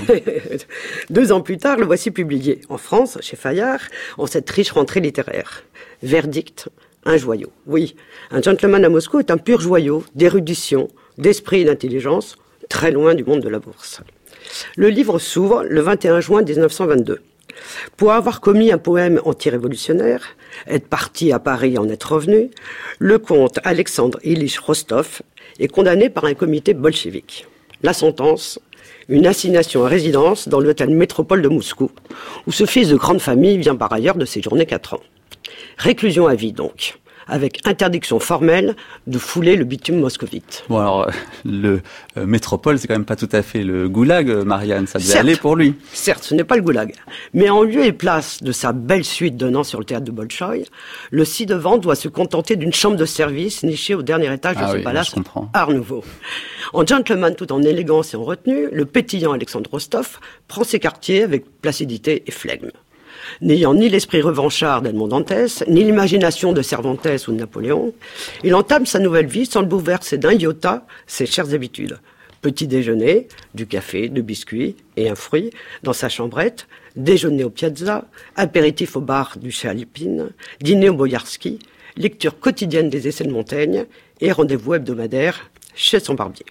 2 ans plus tard, le voici publié en France, chez Fayard, en cette riche rentrée littéraire. Verdict, un joyau. Oui, Un gentleman à Moscou est un pur joyau d'érudition, d'esprit et d'intelligence, très loin du monde de la bourse. Le livre s'ouvre le 21 juin 1922. Pour avoir commis un poème anti-révolutionnaire, être parti à Paris et en être revenu, le comte Alexandre Ilyich Rostov est condamné par un comité bolchevique. La sentence, une assignation à résidence dans l'hôtel Métropole de Moscou, où ce fils de grande famille vient par ailleurs de séjourner 4 ans. Réclusion à vie donc, avec interdiction formelle de fouler le bitume moscovite. Bon alors, le métropole, c'est quand même pas tout à fait le goulag, Marianne, ça devait Certes. aller pour lui. Certes, ce n'est pas le goulag. Mais en lieu et place de sa belle suite donnant sur le théâtre de Bolchoï, le ci-devant doit se contenter d'une chambre de service nichée au dernier étage de ce palace Art Nouveau. En gentleman tout en élégance et en retenue, le pétillant Alexandre Rostov prend ses quartiers avec placidité et flegme. N'ayant ni l'esprit revanchard d'Edmond Dantès, ni l'imagination de Cervantes ou de Napoléon, il entame sa nouvelle vie sans le bouleverser d'un iota ses chères habitudes. Petit déjeuner, du café, du biscuit et un fruit dans sa chambrette, déjeuner au Piazza, apéritif au bar du chez Alpine, dîner au Boyarski, lecture quotidienne des essais de Montaigne et rendez-vous hebdomadaire chez son barbier.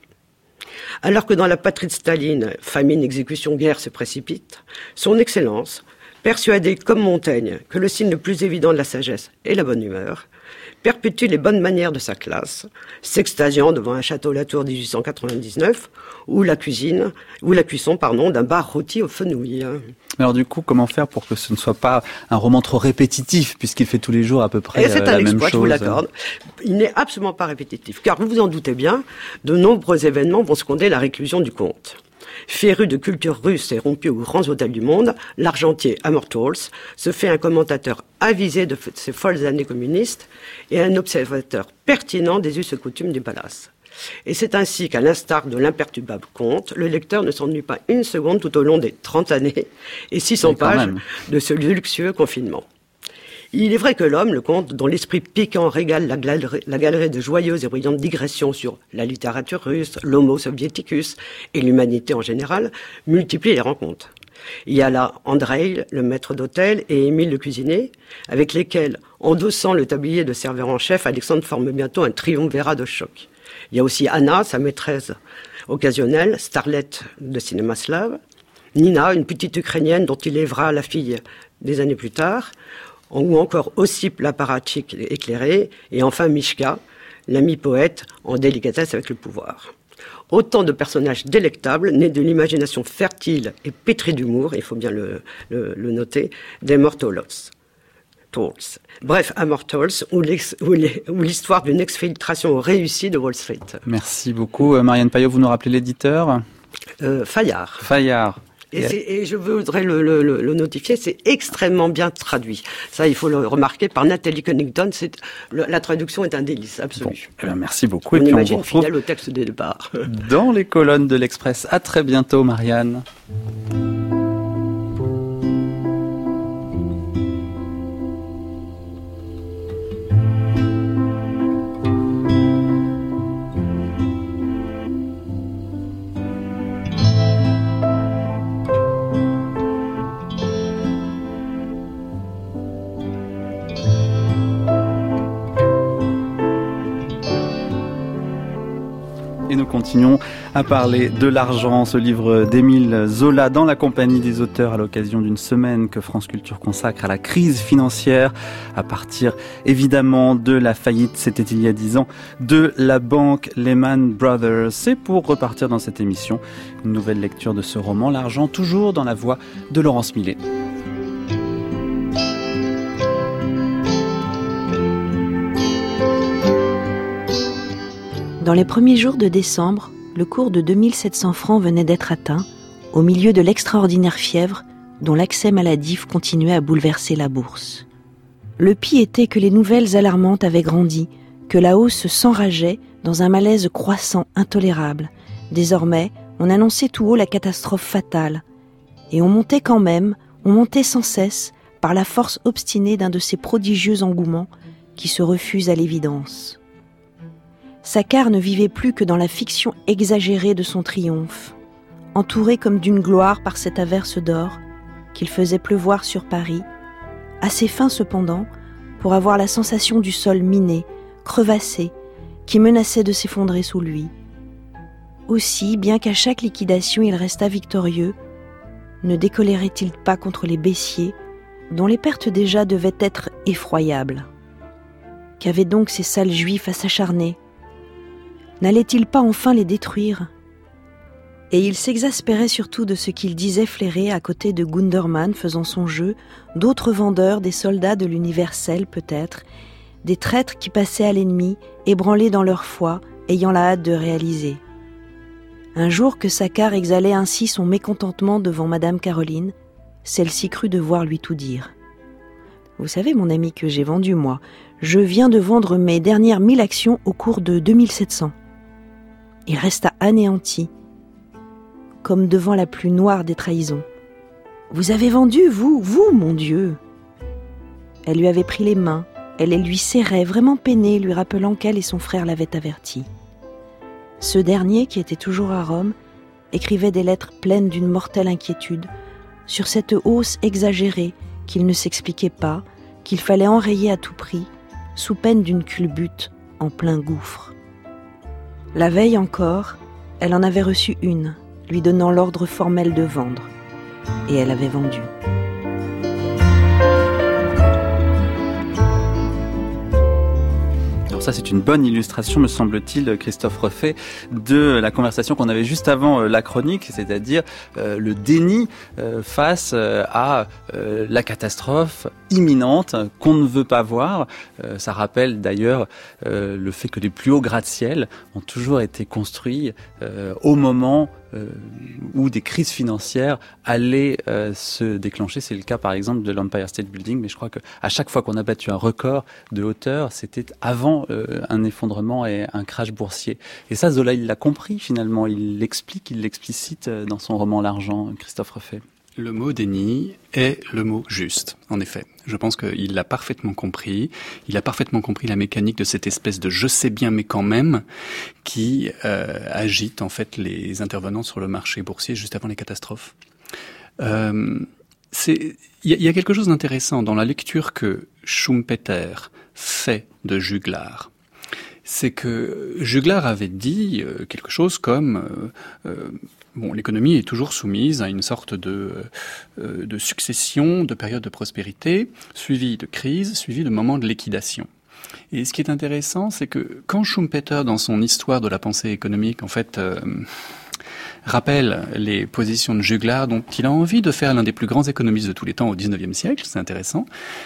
Alors que dans la patrie de Staline, famine, exécution, guerre se précipitent, son Excellence, persuadé comme Montaigne que le signe le plus évident de la sagesse est la bonne humeur, perpétue les bonnes manières de sa classe, s'extasiant devant un château Latour 1899 ou la cuisson d'un bar rôti au fenouil. Alors du coup, comment faire pour que ce ne soit pas un roman trop répétitif, puisqu'il fait tous les jours à peu près la même chose? C'est un exploit, je vous l'accorde. Il n'est absolument pas répétitif, car vous vous en doutez bien, de nombreux événements vont seconder la réclusion du comte. Féru de culture russe et rompu aux grands hôtels du monde, l'argentier Amor Towles se fait un commentateur avisé de ses folles années communistes et un observateur pertinent des us et coutumes du palace. Et c'est ainsi qu'à l'instar de l'imperturbable comte, le lecteur ne s'ennuie pas une seconde tout au long des 30 années et 600 pages de ce luxueux confinement. Il est vrai que l'homme, le comte, dont l'esprit piquant régale la galerie de joyeuses et brillantes digressions sur la littérature russe, l'homo soviéticus et l'humanité en général, multiplie les rencontres. Il y a là Andreï, le maître d'hôtel, et Émile, le cuisinier, avec lesquels, endossant le tablier de serveur en chef, Alexandre forme bientôt un triumvirat de choc. Il y a aussi Anna, sa maîtresse occasionnelle, starlette de cinéma slave, Nina, une petite Ukrainienne dont il élèvera la fille des années plus tard, ou encore Ossip l'apparatchik éclairé, et enfin Mishka, l'ami poète en délicatesse avec le pouvoir. Autant de personnages délectables, nés de l'imagination fertile et pétris d'humour, il faut bien le noter, d'Amor Towles. Bref, Amor Towles, ou l'histoire d'une exfiltration réussie de Wall Street. Merci beaucoup. Marianne Payot, vous nous rappelez l'éditeur? Fayard. Et je voudrais le notifier, c'est extrêmement bien traduit. Ça, il faut le remarquer par Nathalie Connington. La traduction est un délice absolu. Bon, eh bien, merci beaucoup. On imagine fidèle au texte des départ. Dans les colonnes de l'Express. À très bientôt, Marianne. continuons à parler de l'argent, ce livre d'Émile Zola dans la compagnie des auteurs à l'occasion d'une semaine que France Culture consacre à la crise financière, à partir évidemment de la faillite, c'était il y a 10 ans, de la banque Lehman Brothers. C'est pour repartir dans cette émission, une nouvelle lecture de ce roman, L'argent, toujours dans la voix de Laurence Millet. Dans les premiers jours de décembre, le cours de 2700 francs venait d'être atteint, au milieu de l'extraordinaire fièvre dont l'accès maladif continuait à bouleverser la bourse. Le pis était que les nouvelles alarmantes avaient grandi, que la hausse s'enrageait dans un malaise croissant intolérable. Désormais, on annonçait tout haut la catastrophe fatale. Et on montait sans cesse, par la force obstinée d'un de ces prodigieux engouements qui se refusent à l'évidence. Saccard ne vivait plus que dans la fiction exagérée de son triomphe, entouré comme d'une gloire par cette averse d'or qu'il faisait pleuvoir sur Paris, assez fin cependant pour avoir la sensation du sol miné, crevassé, qui menaçait de s'effondrer sous lui. Aussi, bien qu'à chaque liquidation il restât victorieux, ne décolérait-il pas contre les baissiers, dont les pertes déjà devaient être effroyables? Qu'avaient donc ces sales juifs à s'acharner? N'allait-il pas enfin les détruire? Et il s'exaspérait surtout de ce qu'il disait flairer à côté de Gundermann faisant son jeu, d'autres vendeurs, des soldats de l'universel peut-être, des traîtres qui passaient à l'ennemi, ébranlés dans leur foi, ayant la hâte de réaliser. Un jour que Saccard exhalait ainsi son mécontentement devant Madame Caroline, celle-ci crut devoir lui tout dire. « Vous savez, mon ami, que j'ai vendu, moi. Je viens de vendre mes dernières 1000 actions au cours de 2700. » Il resta anéanti, comme devant la plus noire des trahisons. « Vous avez vendu, vous, mon Dieu !» Elle lui avait pris les mains, elle les lui serrait, vraiment peinée, lui rappelant qu'elle et son frère l'avaient averti. Ce dernier, qui était toujours à Rome, écrivait des lettres pleines d'une mortelle inquiétude sur cette hausse exagérée qu'il ne s'expliquait pas, qu'il fallait enrayer à tout prix, sous peine d'une culbute en plein gouffre. La veille encore, elle en avait reçu une, lui donnant l'ordre formel de vendre. Et elle avait vendu. Alors ça, c'est une bonne illustration, me semble-t-il, Christophe Refait, de la conversation qu'on avait juste avant la chronique, c'est-à-dire le déni face à la catastrophe imminente qu'on ne veut pas voir. Ça rappelle d'ailleurs le fait que les plus hauts gratte-ciel ont toujours été construits au moment où des crises financières allaient se déclencher. C'est le cas par exemple de l'Empire State Building, mais je crois qu'à chaque fois qu'on a battu un record de hauteur, c'était avant un effondrement et un crash boursier. Et ça, Zola, il l'a compris finalement, il l'explique, il l'explicite dans son roman L'argent, Christophe Refait. Le mot déni est le mot juste, en effet. Je pense qu'il l'a parfaitement compris. Il a parfaitement compris la mécanique de cette espèce de « je sais bien mais quand même » qui agite en fait les intervenants sur le marché boursier juste avant les catastrophes. Il y a quelque chose d'intéressant dans la lecture que Schumpeter fait de Juglar. C'est que Juglar avait dit quelque chose comme l'économie est toujours soumise à une sorte de succession de périodes de prospérité, suivie de crise, suivie de moments de liquidation. Et ce qui est intéressant, c'est que quand Schumpeter, dans son histoire de la pensée économique, en fait, rappelle les positions de Juglar, dont il a envie de faire l'un des plus grands économistes de tous les temps au XIXe siècle, c'est intéressant,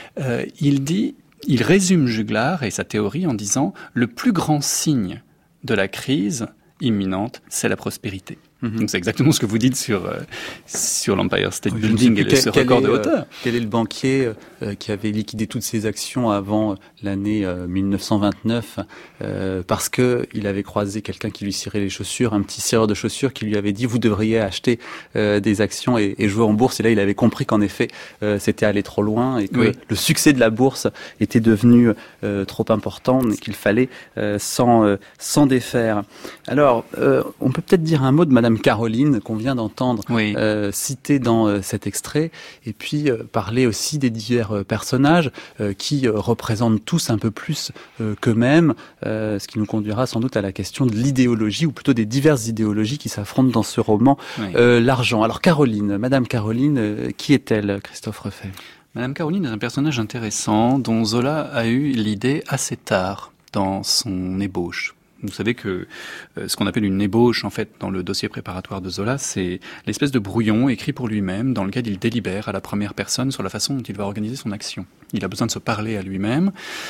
il résume Juglar et sa théorie en disant « le plus grand signe de la crise imminente, c'est la prospérité ». Donc c'est exactement ce que vous dites sur l'Empire State Building et ce record de hauteur. Quel est le banquier qui avait liquidé toutes ses actions avant l'année 1929 parce que il avait croisé quelqu'un qui lui cirait les chaussures, un petit cireur de chaussures qui lui avait dit vous devriez acheter des actions et jouer en bourse. Et là il avait compris qu'en effet c'était allé trop loin et que le succès de la bourse était devenu trop important et qu'il fallait s'en défaire. Alors on peut peut-être dire un mot de Madame Madame Caroline qu'on vient d'entendre citée dans cet extrait, et puis parler aussi des divers personnages qui représentent tous un peu plus qu'eux-mêmes, ce qui nous conduira sans doute à la question de l'idéologie, ou plutôt des diverses idéologies qui s'affrontent dans ce roman, l'argent. Alors Caroline, Madame Caroline, qui est-elle, Christophe Refait ? Madame Caroline est un personnage intéressant dont Zola a eu l'idée assez tard dans son ébauche. Vous savez que ce qu'on appelle une ébauche, en fait, dans le dossier préparatoire de Zola, c'est l'espèce de brouillon écrit pour lui-même dans lequel il délibère à la première personne sur la façon dont il va organiser son action. Il a besoin de se parler à lui-même.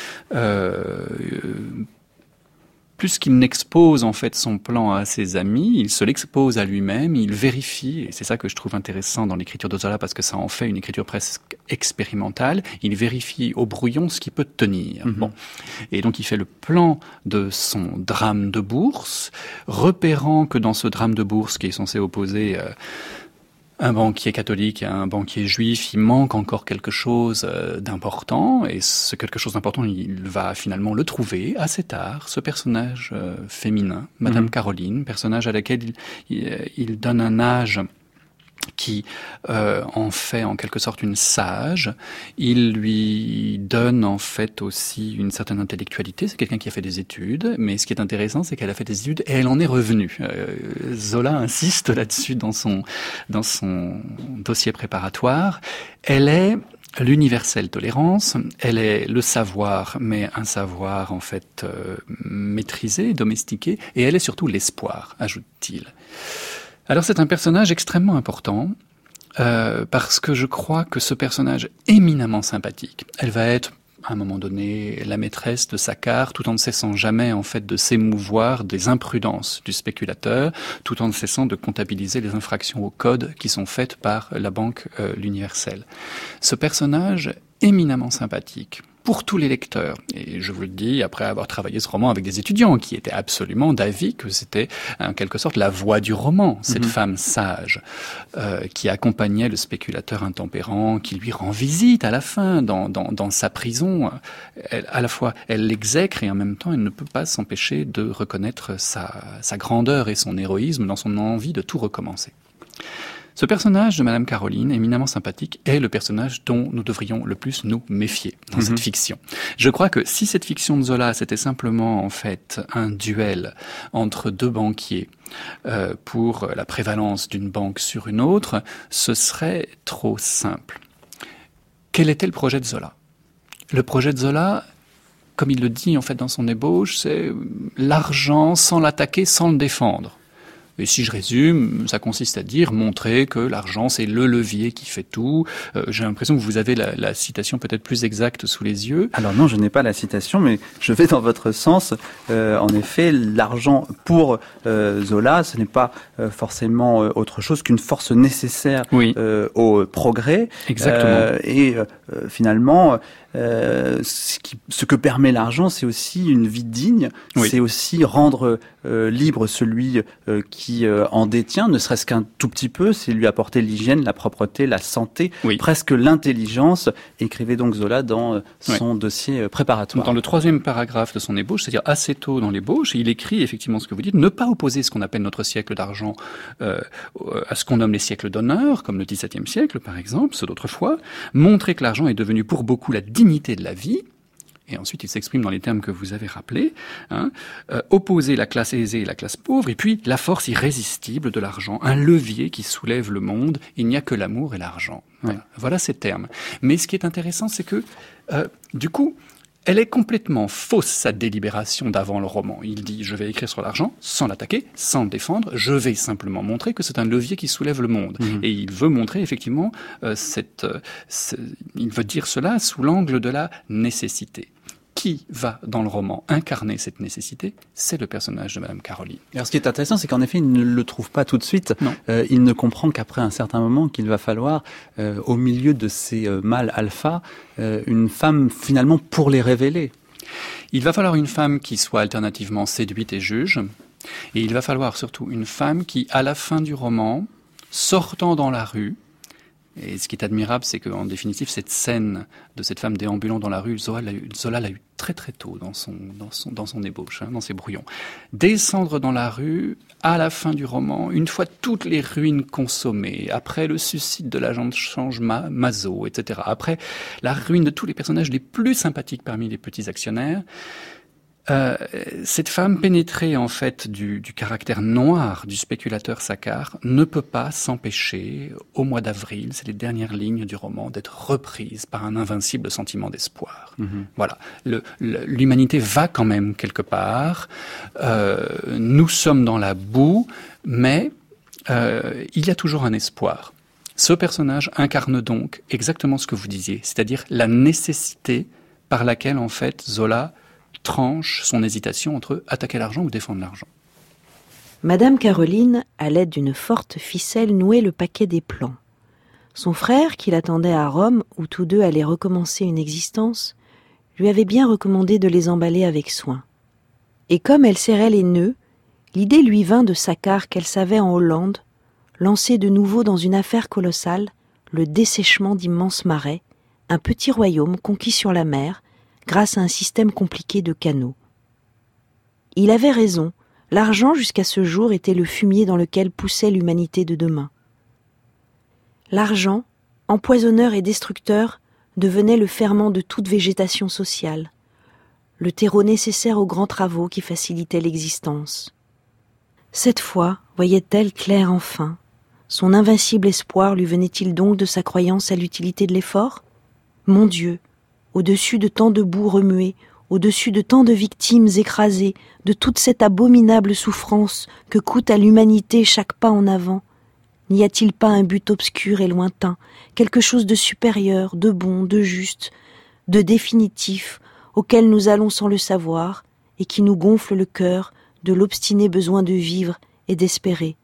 Plus qu'il n'expose en fait son plan à ses amis, il se l'expose à lui-même, il vérifie, et c'est ça que je trouve intéressant dans l'écriture de Zola parce que ça en fait une écriture presque expérimentale, il vérifie au brouillon ce qui peut tenir. Bon. Et donc il fait le plan de son drame de bourse, repérant que dans ce drame de bourse qui est censé opposer un banquier catholique et un banquier juif, il manque encore quelque chose d'important, et ce quelque chose d'important, il va finalement le trouver assez tard, ce personnage féminin, Madame Caroline, personnage à laquelle il donne un âge qui en fait en quelque sorte une sage. Il lui donne en fait aussi une certaine intellectualité. C'est quelqu'un qui a fait des études, mais ce qui est intéressant, c'est qu'elle a fait des études et elle en est revenue. Zola insiste là-dessus dans son dossier préparatoire. Elle est l'universelle tolérance, elle est le savoir, mais un savoir en fait maîtrisé, domestiqué, et elle est surtout l'espoir, ajoute-t-il. Alors c'est un personnage extrêmement important parce que je crois que ce personnage éminemment sympathique, elle va être à un moment donné la maîtresse de Saccard, tout en ne cessant jamais en fait de s'émouvoir des imprudences du spéculateur, tout en ne cessant de comptabiliser les infractions au code qui sont faites par la banque l'universelle. Ce personnage éminemment sympathique pour tous les lecteurs. Et je vous le dis, après avoir travaillé ce roman avec des étudiants qui étaient absolument d'avis que c'était en quelque sorte la voix du roman, cette femme sage qui accompagnait le spéculateur intempérant, qui lui rend visite à la fin dans sa prison. À la fois, elle l'exècre et en même temps, elle ne peut pas s'empêcher de reconnaître sa grandeur et son héroïsme dans son envie de tout recommencer. Ce personnage de Madame Caroline, éminemment sympathique, est le personnage dont nous devrions le plus nous méfier dans cette fiction. Je crois que si cette fiction de Zola, c'était simplement en fait un duel entre deux banquiers pour la prévalence d'une banque sur une autre, ce serait trop simple. Quel était le projet de Zola ? Le projet de Zola, comme il le dit en fait dans son ébauche, c'est l'argent sans l'attaquer, sans le défendre. Et si je résume, ça consiste à montrer que l'argent, c'est le levier qui fait tout. J'ai l'impression que vous avez la citation peut-être plus exacte sous les yeux. Alors non, je n'ai pas la citation, mais je vais dans votre sens. En effet, l'argent pour Zola, ce n'est pas forcément autre chose qu'une force nécessaire au progrès. Exactement. Finalement, ce que permet l'argent, c'est aussi une vie digne. C'est aussi rendre libre celui qui en détient, ne serait-ce qu'un tout petit peu, c'est lui apporter l'hygiène, la propreté, la santé, presque l'intelligence, écrivait donc Zola dans son dossier préparatoire. Dans le 3e paragraphe de son ébauche, c'est-à-dire assez tôt dans l'ébauche, il écrit effectivement ce que vous dites, ne pas opposer ce qu'on appelle notre siècle d'argent à ce qu'on nomme les siècles d'honneur, comme le XVIIe siècle par exemple, ceux d'autrefois, montrer que l'argent est devenu pour beaucoup la dignité de la vie. Et ensuite, il s'exprime dans les termes que vous avez rappelés, opposer la classe aisée et la classe pauvre, et puis la force irrésistible de l'argent, un levier qui soulève le monde, il n'y a que l'amour et l'argent. Voilà ces termes. Mais ce qui est intéressant, c'est que, du coup, elle est complètement fausse, sa délibération d'avant le roman. Il dit, je vais écrire sur l'argent, sans l'attaquer, sans le défendre, je vais simplement montrer que c'est un levier qui soulève le monde. Et il veut montrer, effectivement, il veut dire cela sous l'angle de la nécessité. Qui va, dans le roman, incarner cette nécessité ? C'est le personnage de Madame Caroline. Alors, ce qui est intéressant, c'est qu'en effet, il ne le trouve pas tout de suite. Il ne comprend qu'après un certain moment qu'il va falloir, au milieu de ces mâles alpha, une femme, finalement, pour les révéler. Il va falloir une femme qui soit alternativement séduite et juge. Et il va falloir surtout une femme qui, à la fin du roman, sortant dans la rue, et ce qui est admirable, c'est qu'en définitive, cette scène de cette femme déambulant dans la rue, Zola l'a eu très très tôt dans son ébauche, dans ses brouillons. Descendre dans la rue, à la fin du roman, une fois toutes les ruines consommées, après le suicide de l'agent de change Mazo, etc., après la ruine de tous les personnages les plus sympathiques parmi les petits actionnaires, cette femme pénétrée en fait du caractère noir du spéculateur Saccard ne peut pas s'empêcher, au mois d'avril, c'est les dernières lignes du roman, d'être reprise par un invincible sentiment d'espoir. Voilà, l'humanité va quand même quelque part, nous sommes dans la boue, mais il y a toujours un espoir. Ce personnage incarne donc exactement ce que vous disiez, c'est-à-dire la nécessité par laquelle en fait Zola tranche son hésitation entre attaquer l'argent ou défendre l'argent. Madame Caroline, à l'aide d'une forte ficelle, nouait le paquet des plans. Son frère, qui l'attendait à Rome, où tous deux allaient recommencer une existence, lui avait bien recommandé de les emballer avec soin. Et comme elle serrait les nœuds, l'idée lui vint de Saccard qu'elle savait en Hollande, lancer de nouveau dans une affaire colossale, le dessèchement d'immenses marais, un petit royaume conquis sur la mer, grâce à un système compliqué de canaux. Il avait raison, l'argent jusqu'à ce jour était le fumier dans lequel poussait l'humanité de demain. L'argent, empoisonneur et destructeur, devenait le ferment de toute végétation sociale, le terreau nécessaire aux grands travaux qui facilitaient l'existence. Cette fois, voyait-elle clair enfin. Son invincible espoir lui venait-il donc de sa croyance à l'utilité de l'effort ? Mon Dieu, au-dessus de tant de boue remuée, au-dessus de tant de victimes écrasées, de toute cette abominable souffrance que coûte à l'humanité chaque pas en avant, n'y a-t-il pas un but obscur et lointain, quelque chose de supérieur, de bon, de juste, de définitif, auquel nous allons sans le savoir, et qui nous gonfle le cœur de l'obstiné besoin de vivre et d'espérer.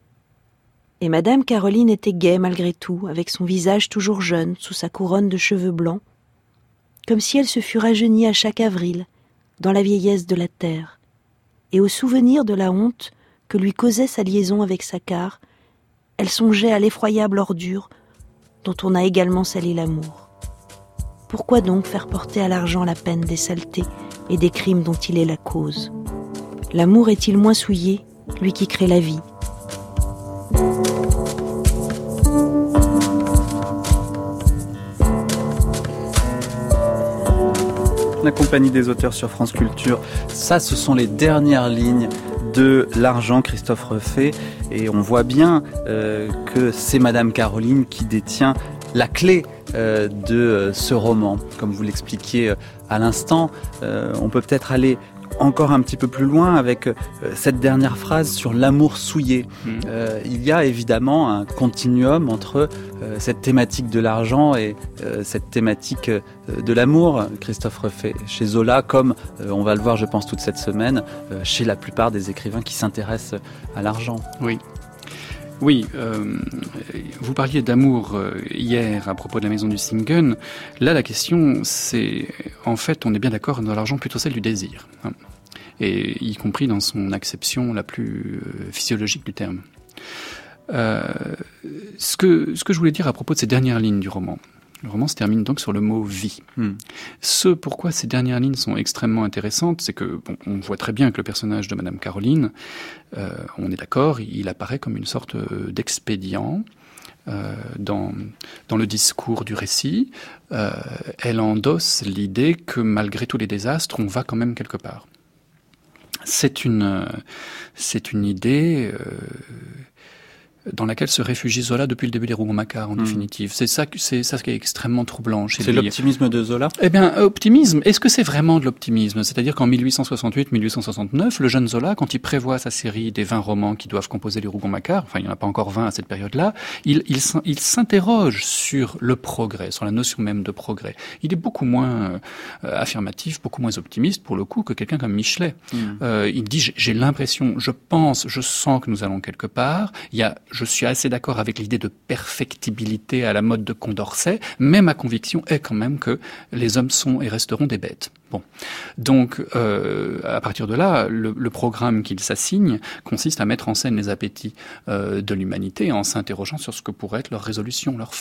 Et Madame Caroline était gaie malgré tout, avec son visage toujours jeune, sous sa couronne de cheveux blancs, comme si elle se fût rajeunie à chaque avril, dans la vieillesse de la terre, et au souvenir de la honte que lui causait sa liaison avec Saccard, elle songeait à l'effroyable ordure dont on a également salé l'amour. Pourquoi donc faire porter à l'argent la peine des saletés et des crimes dont il est la cause ? L'amour est-il moins souillé, lui qui crée la vie ? La compagnie des auteurs sur France Culture, ça ce sont les dernières lignes de L'Argent, Christophe Refait, et on voit bien que c'est Madame Caroline qui détient la clé de ce roman. Comme vous l'expliquiez à l'instant, on peut peut-être aller encore un petit peu plus loin avec cette dernière phrase sur l'amour souillé. Il y a évidemment un continuum entre cette thématique de l'argent et cette thématique de l'amour, Christophe Refait, chez Zola, comme on va le voir je pense toute cette semaine, chez la plupart des écrivains qui s'intéressent à l'argent. Oui, vous parliez d'amour hier à propos de la maison du Singen. Là, la question, c'est, en fait, on est bien d'accord dans l'argent, plutôt celle du désir, et y compris dans son acception la plus physiologique du terme. Ce que je voulais dire à propos de ces dernières lignes du roman. Le roman se termine donc sur le mot « vie ». Ce pourquoi ces dernières lignes sont extrêmement intéressantes, c'est que on voit très bien que le personnage de Madame Caroline, on est d'accord, il apparaît comme une sorte d'expédient dans le discours du récit. Elle endosse l'idée que malgré tous les désastres, on va quand même quelque part. C'est une idée dans laquelle se réfugie Zola depuis le début des Rougon-Macquart, en définitive. C'est ça qui est extrêmement troublant chez lui. C'est l'optimisme de Zola ? Eh bien, optimisme. Est-ce que c'est vraiment de l'optimisme ? C'est-à-dire qu'en 1868-1869, le jeune Zola, quand il prévoit sa série des 20 romans qui doivent composer les Rougon-Macquart, enfin, il n'y en a pas encore 20 à cette période-là, il s'interroge sur le progrès, sur la notion même de progrès. Il est beaucoup moins affirmatif, beaucoup moins optimiste, pour le coup, que quelqu'un comme Michelet. Il dit, j'ai l'impression, je pense, je sens que nous allons quelque part. Je suis assez d'accord avec l'idée de perfectibilité à la mode de Condorcet, mais ma conviction est quand même que les hommes sont et resteront des bêtes. Bon, donc à partir de là, le programme qu'il s'assigne consiste à mettre en scène les appétits de l'humanité en s'interrogeant sur ce que pourrait être leur résolution, leur fin.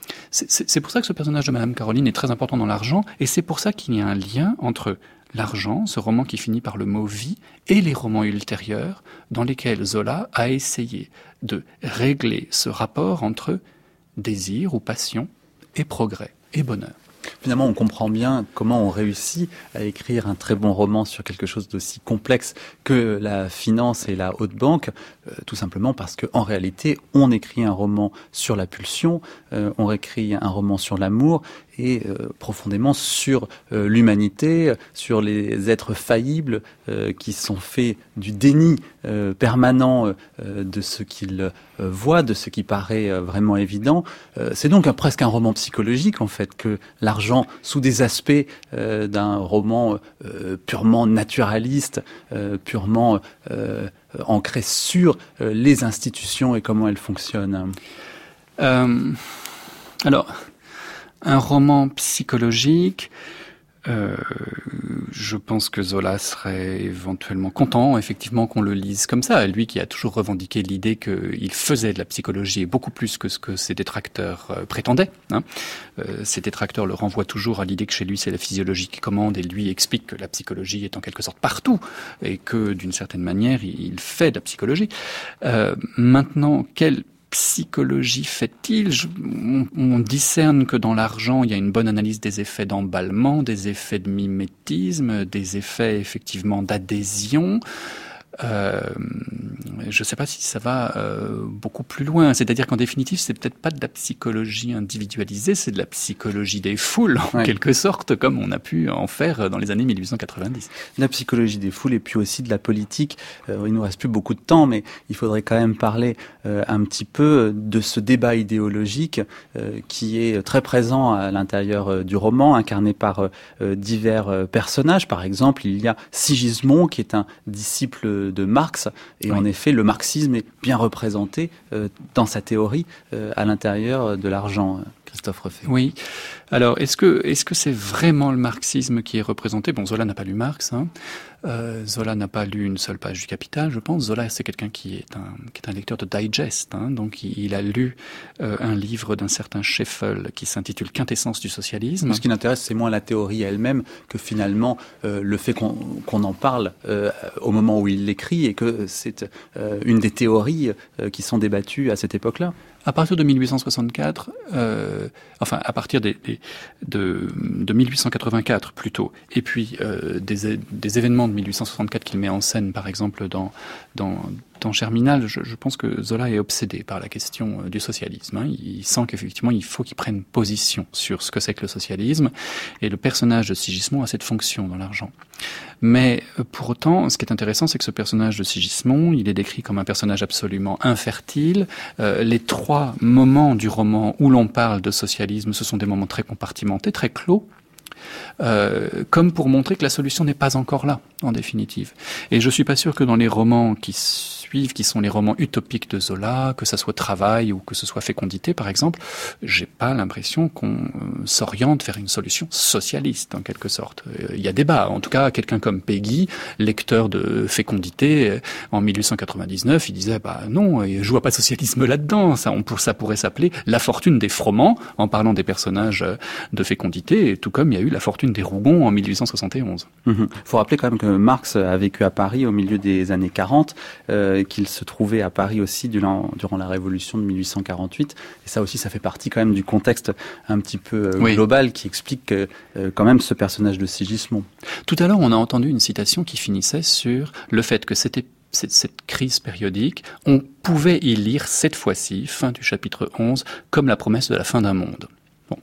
C'est pour ça que ce personnage de Madame Caroline est très important dans L'Argent, et c'est pour ça qu'il y a un lien entre L'Argent, ce roman qui finit par le mot « vie », et les romans ultérieurs, dans lesquels Zola a essayé de régler ce rapport entre désir ou passion et progrès et bonheur. Finalement, on comprend bien comment on réussit à écrire un très bon roman sur quelque chose d'aussi complexe que la finance et la haute banque, tout simplement parce qu'en réalité, on écrit un roman sur la pulsion, on écrit un roman sur l'amour et profondément sur l'humanité, sur les êtres faillibles qui sont faits du déni permanent de ce qu'ils voient, de ce qui paraît vraiment évident. C'est donc presque un roman psychologique, en fait, que L'Argent, sous des aspects d'un roman purement naturaliste, purement ancré sur les institutions et comment elles fonctionnent. Alors, un roman psychologique, je pense que Zola serait éventuellement content, effectivement, qu'on le lise comme ça. Lui qui a toujours revendiqué l'idée qu'il faisait de la psychologie et beaucoup plus que ce que ses détracteurs prétendaient. Ses détracteurs le renvoient toujours à l'idée que chez lui c'est la physiologie qui commande, et lui explique que la psychologie est en quelque sorte partout et que d'une certaine manière il fait de la psychologie. Maintenant, quelle psychologie fait-il ? On discerne que dans L'Argent, il y a une bonne analyse des effets d'emballement, des effets de mimétisme, des effets effectivement d'adhésion. Je ne sais pas si ça va beaucoup plus loin. C'est-à-dire qu'en définitive, c'est peut-être pas de la psychologie individualisée, c'est de la psychologie des foules, en quelque sorte, comme on a pu en faire dans les années 1890. La psychologie des foules et puis aussi de la politique. Il nous reste plus beaucoup de temps, mais il faudrait quand même parler un petit peu de ce débat idéologique qui est très présent à l'intérieur du roman, incarné par divers personnages. Par exemple, il y a Sigismond, qui est un disciple de Marx, et en effet, le marxisme est bien représenté dans sa théorie à l'intérieur de L'Argent. Christophe Reffet. Oui. Alors, est-ce que c'est vraiment le marxisme qui est représenté ? Bon, Zola n'a pas lu Marx. Zola n'a pas lu une seule page du Capital, je pense. Zola, c'est quelqu'un qui est un lecteur de digest. Donc, il a lu un livre d'un certain Scheffel qui s'intitule Quintessence du socialisme. Ce qui l'intéresse, c'est moins la théorie elle-même que finalement le fait qu'on en parle au moment où il l'écrit, et que c'est une des théories qui sont débattues à cette époque-là. À partir de 1864, à partir de 1884 plutôt, et puis des événements de 1864 qu'il met en scène, par exemple dans Germinal, je pense que Zola est obsédé par la question du socialisme. Il sent qu'effectivement, il faut qu'il prenne position sur ce que c'est que le socialisme, et le personnage de Sigismond a cette fonction dans L'Argent. Mais pour autant, ce qui est intéressant, c'est que ce personnage de Sigismond, il est décrit comme un personnage absolument infertile. Les 3 moments du roman où l'on parle de socialisme, ce sont des moments très compartimentés, très clos, comme pour montrer que la solution n'est pas encore là, en définitive. Et je suis pas sûr que dans les romans qui suivent, qui sont les romans utopiques de Zola, que ça soit Travail ou que ce soit Fécondité, par exemple, j'ai pas l'impression qu'on s'oriente vers une solution socialiste, en quelque sorte. Il y a débat. En tout cas, quelqu'un comme Péguy, lecteur de Fécondité, en 1899, il disait, non, je vois pas de socialisme là-dedans. Ça pourrait s'appeler La fortune des Froment, en parlant des personnages de Fécondité, tout comme il y a eu La fortune des Rougon en 1871. Faut rappeler quand même que Marx a vécu à Paris au milieu des années 40, qu'il se trouvait à Paris aussi durant la Révolution de 1848. Et ça aussi, ça fait partie quand même du contexte un petit peu global qui explique quand même ce personnage de Sigismond. Tout à l'heure, on a entendu une citation qui finissait sur le fait que cette crise périodique, on pouvait y lire cette fois-ci, fin du chapitre 11, comme la promesse de la fin d'un monde. Bon.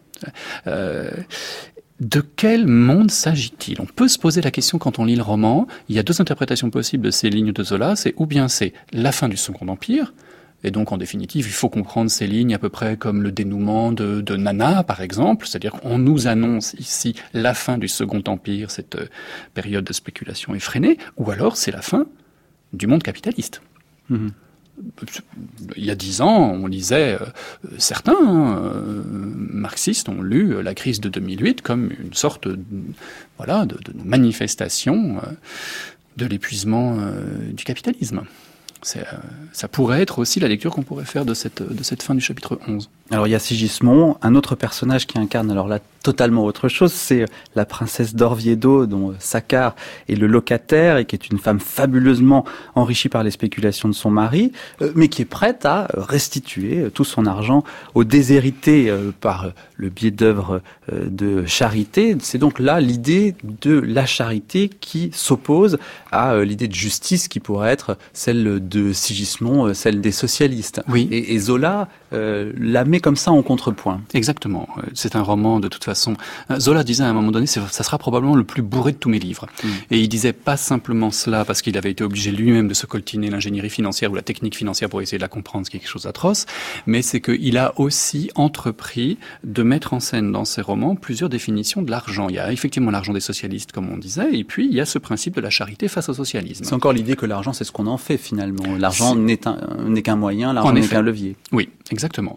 De quel monde s'agit-il ? On peut se poser la question quand on lit le roman. Il y a 2 interprétations possibles de ces lignes de Zola. C'est ou bien c'est la fin du Second Empire, et donc en définitive, il faut comprendre ces lignes à peu près comme le dénouement de Nana, par exemple. C'est-à-dire qu'on nous annonce ici la fin du Second Empire, cette période de spéculation effrénée, ou alors c'est la fin du monde capitaliste. Il y a 10 ans, on lisait, certains marxistes ont lu la crise de 2008 comme une sorte de manifestation de l'épuisement du capitalisme. Ça pourrait être aussi la lecture qu'on pourrait faire de cette fin du chapitre 11. Alors il y a Sigismond, un autre personnage qui incarne alors là totalement autre chose, c'est la princesse d'Orvieto dont Saccard est le locataire et qui est une femme fabuleusement enrichie par les spéculations de son mari, mais qui est prête à restituer tout son argent aux déshérités par le biais d'œuvres de charité. C'est donc là l'idée de la charité qui s'oppose à l'idée de justice qui pourrait être celle de Sigismond, celle des socialistes. Oui. Et Zola la met comme ça en contrepoint. Exactement. C'est un roman de toute façon. Zola disait à un moment donné, ça sera probablement le plus bourré de tous mes livres. Et il disait pas simplement cela parce qu'il avait été obligé lui-même de se coltiner l'ingénierie financière ou la technique financière pour essayer de la comprendre, ce qui est quelque chose d'atroce, mais c'est qu'il a aussi entrepris de mettre en scène dans ses romans plusieurs définitions de l'argent. Il y a effectivement l'argent des socialistes, comme on disait, et puis il y a ce principe de la charité face au socialisme. C'est encore l'idée que l'argent, c'est ce qu'on en fait finalement. L'argent n'est qu'un moyen, l'argent n'est qu'un levier. Oui, exactement.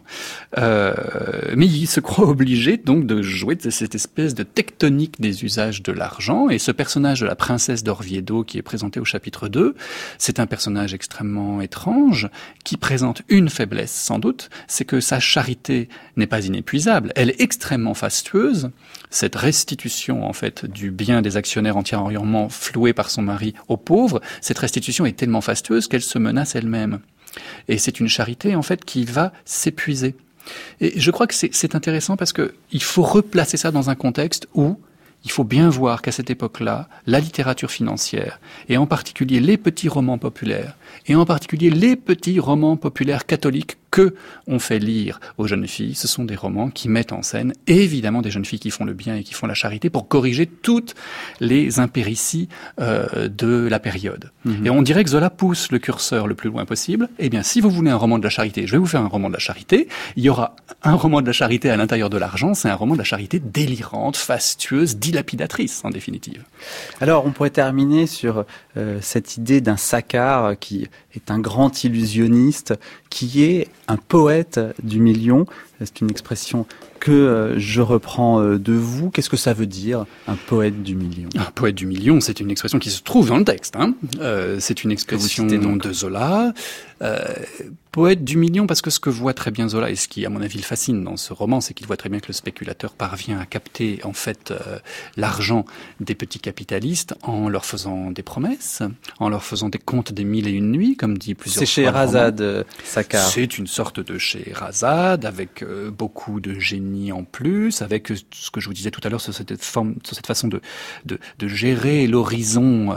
Mais il se croit obligé donc de jouer de cette espèce de tectonique des usages de l'argent, et ce personnage de la princesse d'Orvieto qui est présenté au chapitre 2, c'est un personnage extrêmement étrange qui présente une faiblesse sans doute, c'est que sa charité n'est pas inépuisable, elle est extrêmement fastueuse. Cette restitution en fait du bien des actionnaires entièrement floués par son mari aux pauvres, cette restitution est tellement fastueuse qu'elle se menace elle-même. Et c'est une charité en fait qui va s'épuiser. Et je crois que c'est intéressant parce que il faut replacer ça dans un contexte où il faut bien voir qu'à cette époque-là, la littérature financière, et en particulier les petits romans populaires, et en particulier les petits romans populaires catholiques que on fait lire aux jeunes filles, ce sont des romans qui mettent en scène, évidemment, des jeunes filles qui font le bien et qui font la charité pour corriger toutes les impérities de la période. Et on dirait que Zola pousse le curseur le plus loin possible. Eh bien, si vous voulez un roman de la charité, je vais vous faire un roman de la charité. Il y aura un roman de la charité à l'intérieur de l'argent, c'est un roman de la charité délirante, fastueuse, dilapidatrice, en définitive. Alors, on pourrait terminer sur cette idée d'un Saccard qui est un grand illusionniste, qui est un poète du million. C'est une expression que je reprends de vous. Qu'est-ce que ça veut dire, un poète du million ? Un poète du million, c'est une expression qui se trouve dans le texte. C'est une expression de Zola. Poète du million, parce que ce que voit très bien Zola, et ce qui, à mon avis, le fascine dans ce roman, c'est qu'il voit très bien que le spéculateur parvient à capter, en fait, l'argent des petits capitalistes en leur faisant des promesses, en leur faisant des contes des 1001 nuits, comme dit plusieurs fois. C'est Scheherazade, Saccard. C'est une sorte de Scheherazade, avec beaucoup de génie en plus, avec ce que je vous disais tout à l'heure sur cette façon de gérer l'horizon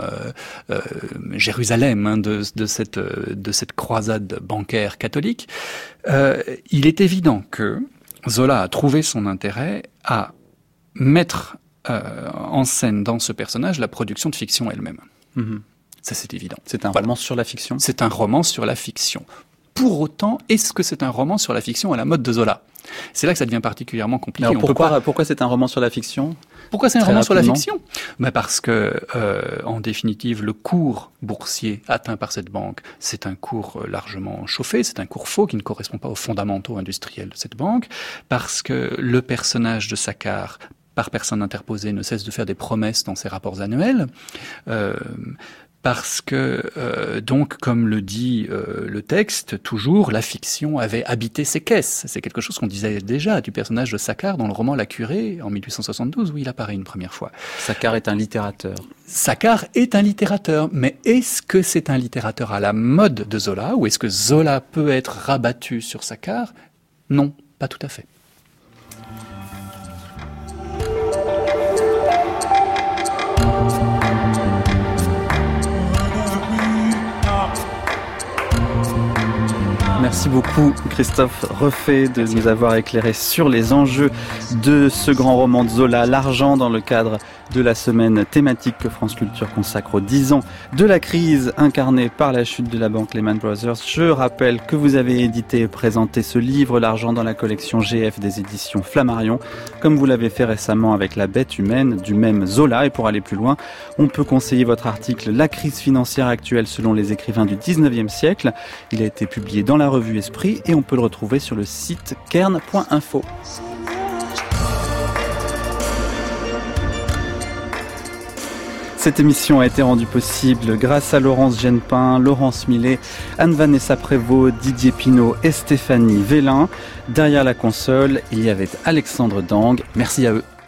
Jérusalem, de cette croisade bancaire catholique. Il est évident que Zola a trouvé son intérêt à mettre en scène dans ce personnage la production de fiction elle-même. Ça, c'est évident. C'est un roman sur la fiction ? C'est un roman sur la fiction. Pour autant, est-ce que c'est un roman sur la fiction à la mode de Zola ? C'est là que ça devient particulièrement compliqué. Alors pourquoi c'est un roman sur la fiction ? Pourquoi c'est un roman sur la fiction ? Parce que, en définitive, le cours boursier atteint par cette banque, c'est un cours largement chauffé, c'est un cours faux qui ne correspond pas aux fondamentaux industriels de cette banque, parce que le personnage de Saccard, par personne interposée, ne cesse de faire des promesses dans ses rapports annuels, parce que, donc, comme le dit le texte, toujours, la fiction avait habité ses caisses. C'est quelque chose qu'on disait déjà du personnage de Saccard dans le roman La Curée, en 1872, où il apparaît une première fois. Saccard est un littérateur. Saccard est un littérateur, mais est-ce que c'est un littérateur à la mode de Zola, ou est-ce que Zola peut être rabattu sur Saccard ? Non, pas tout à fait. Merci beaucoup Christophe Refait de nous avoir éclairé sur les enjeux de ce grand roman de Zola, L'argent, dans le cadre de la semaine thématique que France Culture consacre aux 10 ans de la crise incarnée par la chute de la banque Lehman Brothers. Je rappelle que vous avez édité et présenté ce livre, L'argent, dans la collection GF des éditions Flammarion, comme vous l'avez fait récemment avec La bête humaine du même Zola. Et pour aller plus loin, on peut conseiller votre article La crise financière actuelle selon les écrivains du 19e siècle. Il a été publié dans la revue Esprit et on peut le retrouver sur le site kern.info. Cette émission a été rendue possible grâce à Laurence Genepin, Laurence Millet, Anne-Vanessa Prévost, Didier Pinault et Stéphanie Vélin. Derrière la console, il y avait Alexandre Dang. Merci à eux.